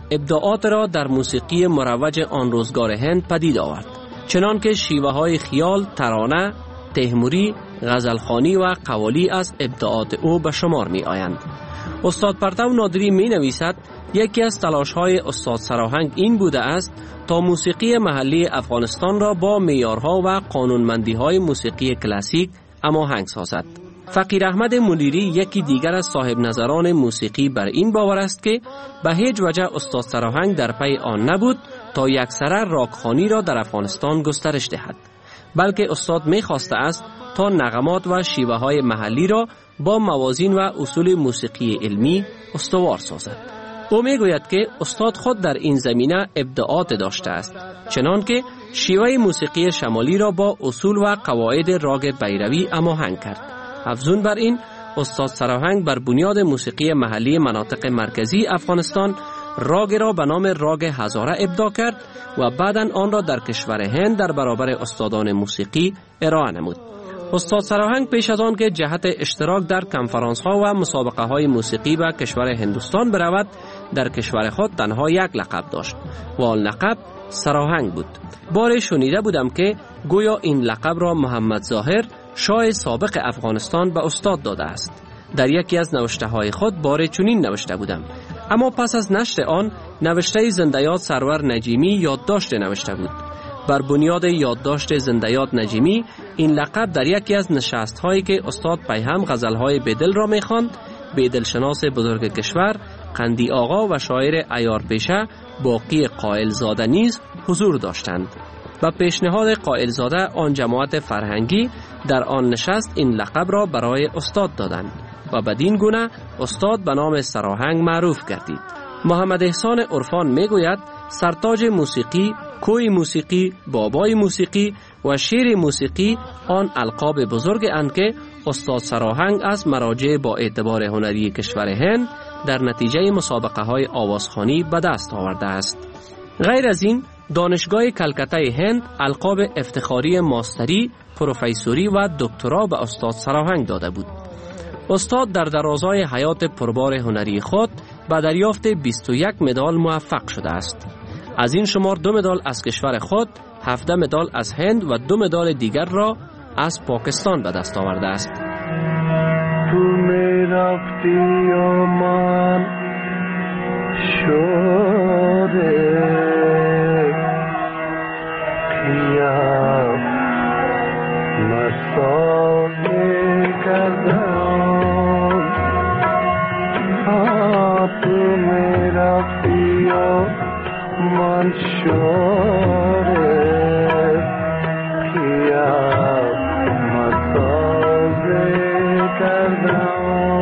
ابداعات را در موسیقی مروج آن روزگار هند پدید آورد، چنان که شیوه های خیال، ترانه، تیموری، غزلخوانی و قوالی از ابداعات او به شمار می آیند. استاد پرتو نادری می نویسد یکی از تلاش های استاد سراهنگ این بوده است تا موسیقی محلی افغانستان را با معیارها و قانونمندی های موسیقی کلاسیک هماهنگ سازد. فقیر احمد منیری یکی دیگر از صاحب نظران موسیقی بر این باور است که به هیچ وجه استاد سراهنگ در پی آن نبود تا یکسره راگخوانی را در افغانستان گسترش دهد، بلکه استاد می خواسته است تا نغمات و شیوه های محلی را با موازین و اصول موسیقی علمی استوار سازد. او می گوید که استاد خود در این زمینه ابداعات داشته است، چنان که شیوه موسیقی شمالی را با اصول و قواعد راگ بیروی هماهنگ کرد. افزون بر این، استاد سراهنگ بر بنیاد موسیقی محلی مناطق مرکزی افغانستان راگ را به نام راگ هزاره ابداع کرد و بعداً آن را در کشور هند در برابر استادان موسیقی ارائه نمود. استاد سراهنگ پیش از آن که جهت اشتراک در کنفرانس ها و مسابقه های موسیقی به کشور هندوستان برود، در کشور خود تنها یک لقب داشت و آن لقب سراهنگ بود. باری شنیده بودم که گویا این لقب را محمد ظاهر، شاه سابق افغانستان، به استاد داده است. در یکی از نوشته های خود باری چنین نوشته بودم، اما پس از نشر آن نوشته زنده‌یاد سرور نجیمی یادداشت نوشته بود. بر بنیاد یادداشت زنده‌یاد نجیمی این لقب در یکی از نشست هایی که استاد پیهم غزل های بدل را می‌خواند، بدلشناس بزرگ کشور قندی آقا و شاعر عیار پیشه باقی قائل زاده نیز حضور داشتند. و پیشنهاد قائل زاده آن جماعت فرهنگی در آن نشست این لقب را برای استاد دادند و بدین گونه استاد به نام سراهنگ معروف گردید. محمد احسان عرفان میگوید سرتاج موسیقی، کوی موسیقی، بابای موسیقی و شیر موسیقی آن القاب بزرگ اند که استاد سراهنگ از مراجع با اعتبار هنری کشور هند در نتیجه مسابقه های آوازخوانی به دست آورده است. غیر از این، دانشگاه کلکته هند القاب افتخاری ماستری، پروفیسوری و دکترا به استاد سراهنگ داده بود. استاد در درازای حیات پربار هنری خود به دریافت بیست و یک مدال موفق شده است. از این شمار دو مدال از کشور خود، هفده مدال از هند و دو مدال دیگر را از پاکستان به دست آورده است. تو می رفتی و من شده خیاب مساله کردم، تو می رفتی و من شده خیاب مساله کردم.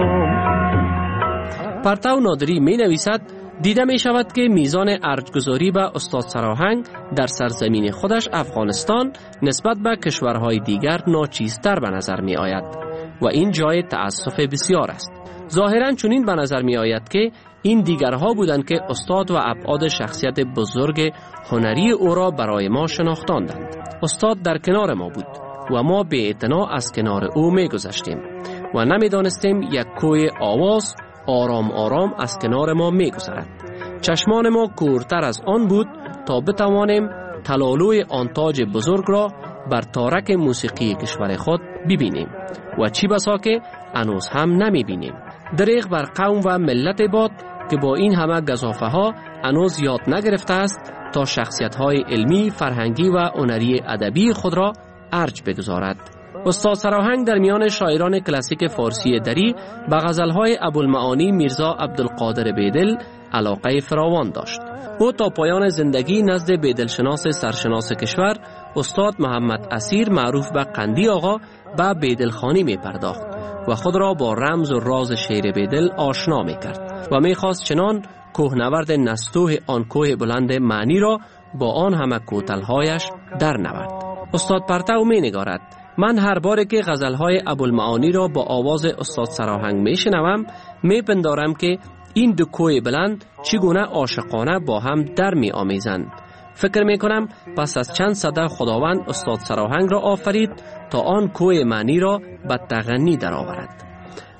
پرتو نادری می نویسد دیده می شود که میزان ارجگذاری به استاد سراهنگ در سرزمین خودش افغانستان نسبت به کشورهای دیگر ناچیزتر به نظر می آید و این جای تأسف بسیار است. ظاهراً چنین به نظر می آید که این دیگرها بودند که استاد و ابعاد شخصیت بزرگ هنری او را برای ما شناختاندند. استاد در کنار ما بود و ما به اعتنا از کنار او می گذشتیم و نمی دانستیم یک کوی آواز آرام آرام از کنار ما می گذرد. چشمان ما کورتر از آن بود تا بتوانیم تلالوی آن تاج بزرگ را بر تارک موسیقی کشور خود ببینیم و چی بسا که هنوز هم نمی بینیم. دریغ بر قوم و ملت باد که با این همه گزافه ها هنوز یاد نگرفته است تا شخصیت های علمی، فرهنگی و هنری ادبی خود را ارج بگذارد. استاد سراهنگ در میان شاعران کلاسیک فارسی دری به غزلهای ابوالمعانی میرزا عبدالقادر بیدل علاقه فراوان داشت. او تا پایان زندگی نزد بیدلشناس سرشناس کشور استاد محمد اسیر معروف به قندی آقا به بیدلخوانی می پرداخت و خود را با رمز و راز شعر بیدل آشنا می کرد و می خواست چنان کوهنورد نستوه آن کوه بلند معنی را با آن همه کوتلهایش در نورد. استاد پرتو می نگارد من هر بار که غزلهای ابوالمعانی را با آواز استاد سراهنگ می شنوم می پندارم که این دو کوه بلند چگونه عاشقانه با هم در می آمیزند. فکر می کنم پس از چند صده خداوند استاد سراهنگ را آفرید تا آن کوه معنی را به تغنی در آورد.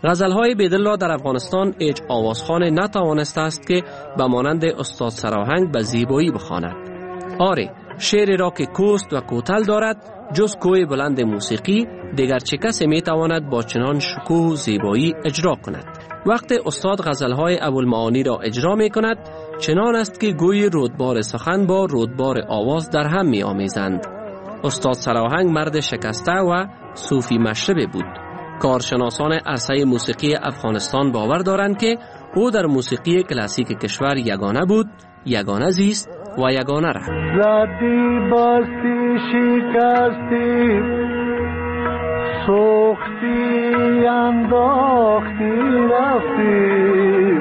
غزل‌های بیدل را در افغانستان هیچ آوازخوان نتوانسته است که به مانند استاد سراهنگ به زیبایی بخواند. آری، شعر را که کوست و کوتل دارد، جز کوه بلند موسیقی دیگر چه کسی می تواند با چنان شکوه و زیبایی اجرا کند. وقتی استاد غزل‌های ابوالمعانی را اجرا می کند، چنان است که گوی رودبار سخن با رودبار آواز در هم می آمیزند. استاد سراهنگ مرد شکسته و صوفی مشربه بود. کارشناسان عرصه موسیقی افغانستان باور دارند که او در موسیقی کلاسیک کشور یگانه بود، یگانه زیست و یگانه رفت. زدی باستی شکستی سوختی انداختی رفتی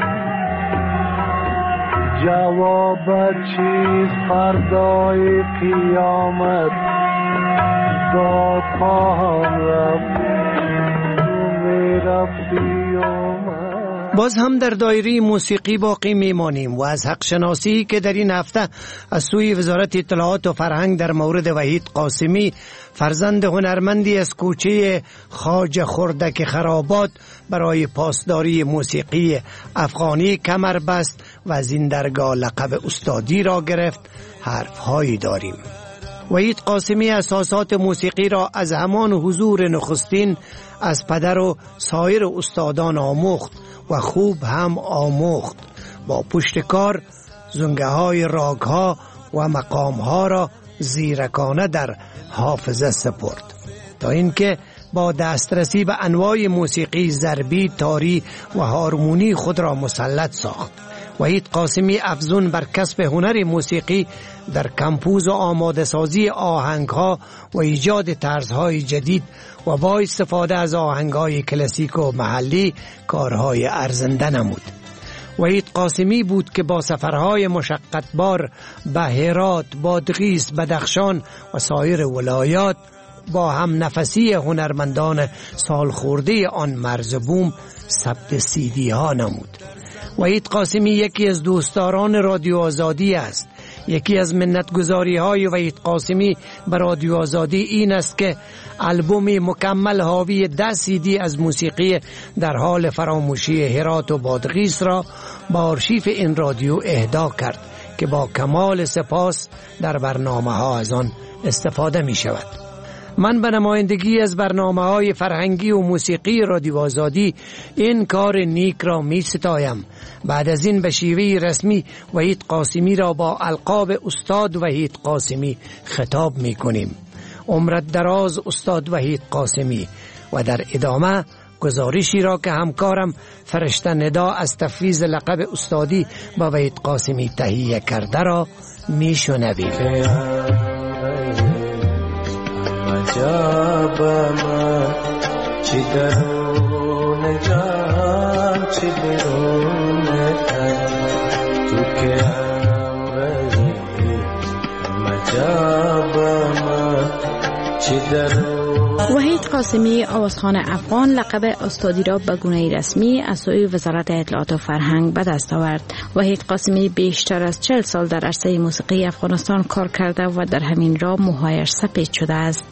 جواب چیز فردای قیامت داد خواهم رفت تو می رفتی اومد. باز هم در دایره موسیقی باقی میمانیم و از حق شناسی که در این هفته از سوی وزارت اطلاعات و فرهنگ در مورد وحید قاسمی فرزند هنرمندی از کوچه خواجه خردک خرابات برای پاسداری موسیقی افغانی کمر بست و از این درگاه لقب استادی را گرفت حرفهایی داریم. وحید قاسمی اساسات موسیقی را از همان حضور نخستین از پدر و سایر استادان آموخت و خوب هم آموخت. با پشت کار زنگه های راگ ها و مقام ها را زیرکانه در حافظه سپرد تا اینکه با دسترسی به انواع موسیقی ضربی، تاری و هارمونی خود را مسلط ساخت. وحید قاسمی افزون بر کسب هنر موسیقی در کمپوز و آماده سازی آهنگ ها و ایجاد طرزهای جدید و با استفاده از آهنگ های کلاسیک و محلی کارهای ارزنده نمود. وحید قاسمی بود که با سفرهای مشقتبار به هرات، بادغیس، بدخشان و سایر ولایات با هم نفسی هنرمندان سالخورده آن مرز بوم ثبت سیدی ها نمود. وحید قاسمی یکی از دوستداران رادیو آزادی است. یکی از منتگزاری های وحید قاسمی به رادیو آزادی این است که البومی مکمل حاوی ده سیدی از موسیقی در حال فراموشی هرات و بادغیس را با آرشیف این رادیو اهدا کرد که با کمال سپاس در برنامه ها از آن استفاده می شود. من به نمایندگی از برنامه های فرهنگی و موسیقی رادیو آزادی این کار نیک را می ستایم. بعد از این به شیوه رسمی وحید قاسمی را با القاب استاد وحید قاسمی خطاب می کنیم. عمرت دراز استاد وحید قاسمی. و در ادامه گزارشی را که همکارم فرشته ندا از تفویض لقب استادی با وحید قاسمی تهیه کرده را می شنویم. عجب ما چی درون جان چی درون تن تو که امری عجب ما چی درون. وحید قاسمی آوازخوان افغان لقب استادی را به گونه رسمی از سوی وزارت اطلاعات و فرهنگ به دست آورد. وحید قاسمی بیشتر از چهل سال در عرصه موسیقی افغانستان کار کرده و در همین راه موهایش سپید شده است.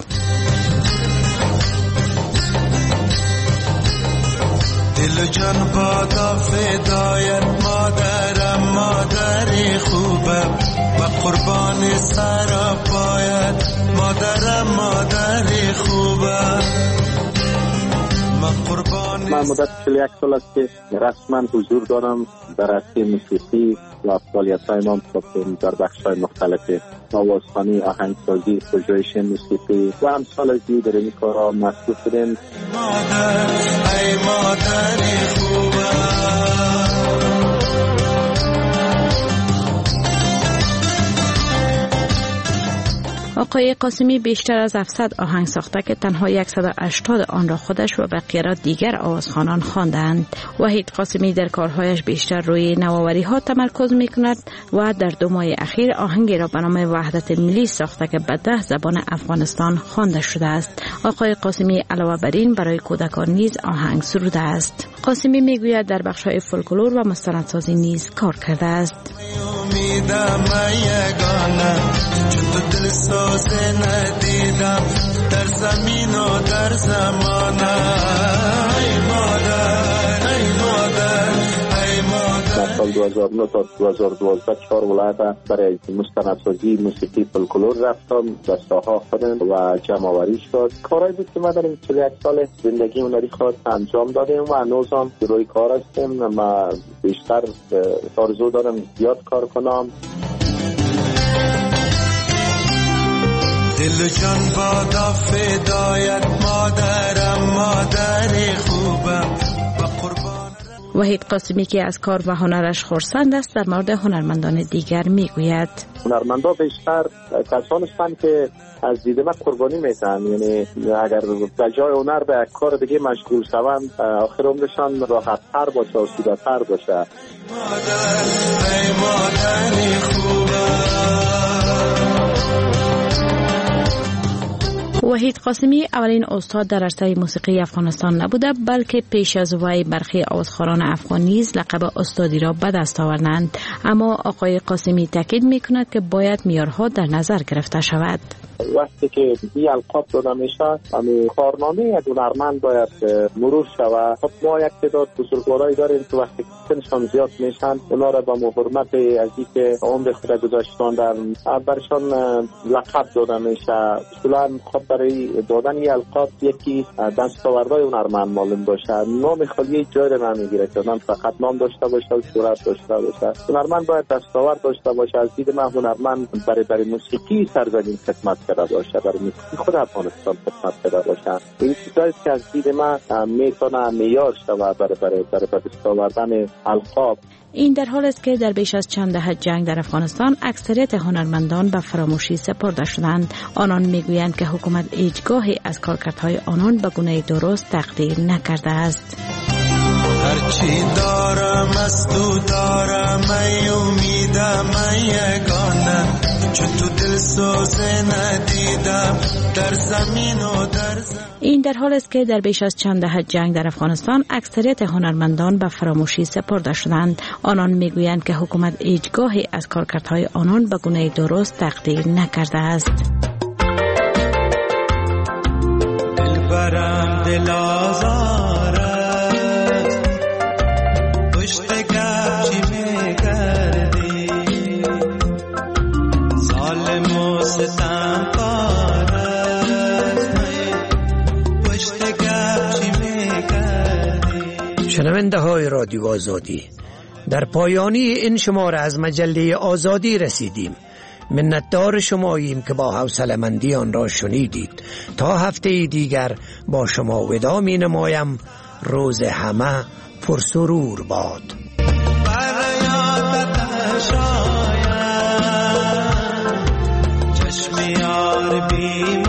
دل جان بادا فدایت مادرم مادری خوبم و قربان سر پایت مادرم مادری خوبم. من مدت چهل و یک سال است که رسما حضور دارم در عرصه موسیقی و فعالیت‌های ما در بخش‌های مختلف آوازخوانی، آهنگسازی، پژوهش موسیقی و امثال از این در این کارها مصروف بودیم. مادر ای مادری خوبم. آقای قاسمی بیشتر از هفتصد آهنگ ساخته که تنها صد و هشتاد آن را خودش و بقیه را دیگر آوازخوانان خواندند. وحید قاسمی در کارهایش بیشتر روی نوآوری ها تمرکز می کند و در دو ماه اخیر آهنگی را به نام وحدت ملی ساخته که به ده زبان افغانستان خوانده شده است. آقای قاسمی علاوه بر این برای کودکان نیز آهنگ سروده است. قاسمی می گوید در بخش‌های فولکلور و مستندسازی نیز کار کرده است. سازه ندیدم در زمین و در زمان ای مادر سال دو هزار و نه تا دو هزار و دوازده چهار ولایت برای مستندسازی موسیقی فولکلور رفتم، دستاها خودم و جمع‌آوری شد. کارایی بود که ما در این چهل و یک سال زندگی هنری خود انجام دادیم و هنوزم روی کار هستیم. ما بیشتر آرزو دارم زیاد کار کنم. دل جان بادا فدایت مادرم، مادر خوبم و قربان. وحید قاسمی که از کار و هنرش خرسند است در مورد هنرمندان دیگر میگوید: هنرمندا بیشتر کسانی هستند که از دید من قربانی میتن، یعنی اگر به جای هنر به کار دیگه مشغول شوند آخر عمرشان راحت تر باشه و سوده تر باشه. مادر ای مادر خوبم. وحید قاسمی اولین استاد در عرصه موسیقی افغانستان نبوده، بلکه پیش از وی برخی آوازخوانان افغان نیز لقب استادی را به دست آوردند. اما آقای قاسمی تاکید میکند که باید معیارها در نظر گرفته شود. وقتی که این القاب داده میشه، همین کارنامه یک هنرمند باید مرور شود. خب ما یک تعداد بزرگوارایی داریم که وقتی سنشان زیاد میشن اونا را با حرمت از اینکه عمر خود گذاشتن در برشان لقب داده میشه. اصولا خب برای دادن این القاب یکی دستاوردهای هنرمند معلوم باشه، نام خالی جای را نمیگیره که من فقط نام داشته باشه و صورت داشته باشه. هنرمند باید دستاورد داشته باشه. از دید من هنرمند برای برای موسیقی سرزمین خدمت کرده باشه، برای موسیقی خود افغانستان خدمت کرده باشه. این چیزایی که از دید من میتونه معیار شود برای برای برای دست آوردن القاب. این در حال است که در بیش از چند دهه جنگ در افغانستان اکثریت هنرمندان به فراموشی سپرده شدند. آنان میگویند که حکومت هیچگاهی از کارکردهای آنان به گونه درست تقدیر نکرده است. هرچی دارم از تو دارم، ای امیدم ای یگانه، چون تو دل سوزه ندیدم در زمین و در زمین. این در حال است که در بیش از چند دهه جنگ در افغانستان اکثریت هنرمندان به فراموشی سپرده شدند. آنان میگویند که حکومت هیچگاهی از کارکردهای آنان به گونه درست تقدیر نکرده است. دلبرم دل آزارت پشت گپ چی میکردی، ظالم و ستم کارت پشت گپ چی میکردی. شنونده های رادیو آزادی، در پایانی این شماره از مجله آزادی رسیدیم. منتدار شماییم که با حوصله‌مندی آن را شنیدید. تا هفته دیگر با شما وداع می نمایم. روز همه پرسرور باد. چشم یار بیم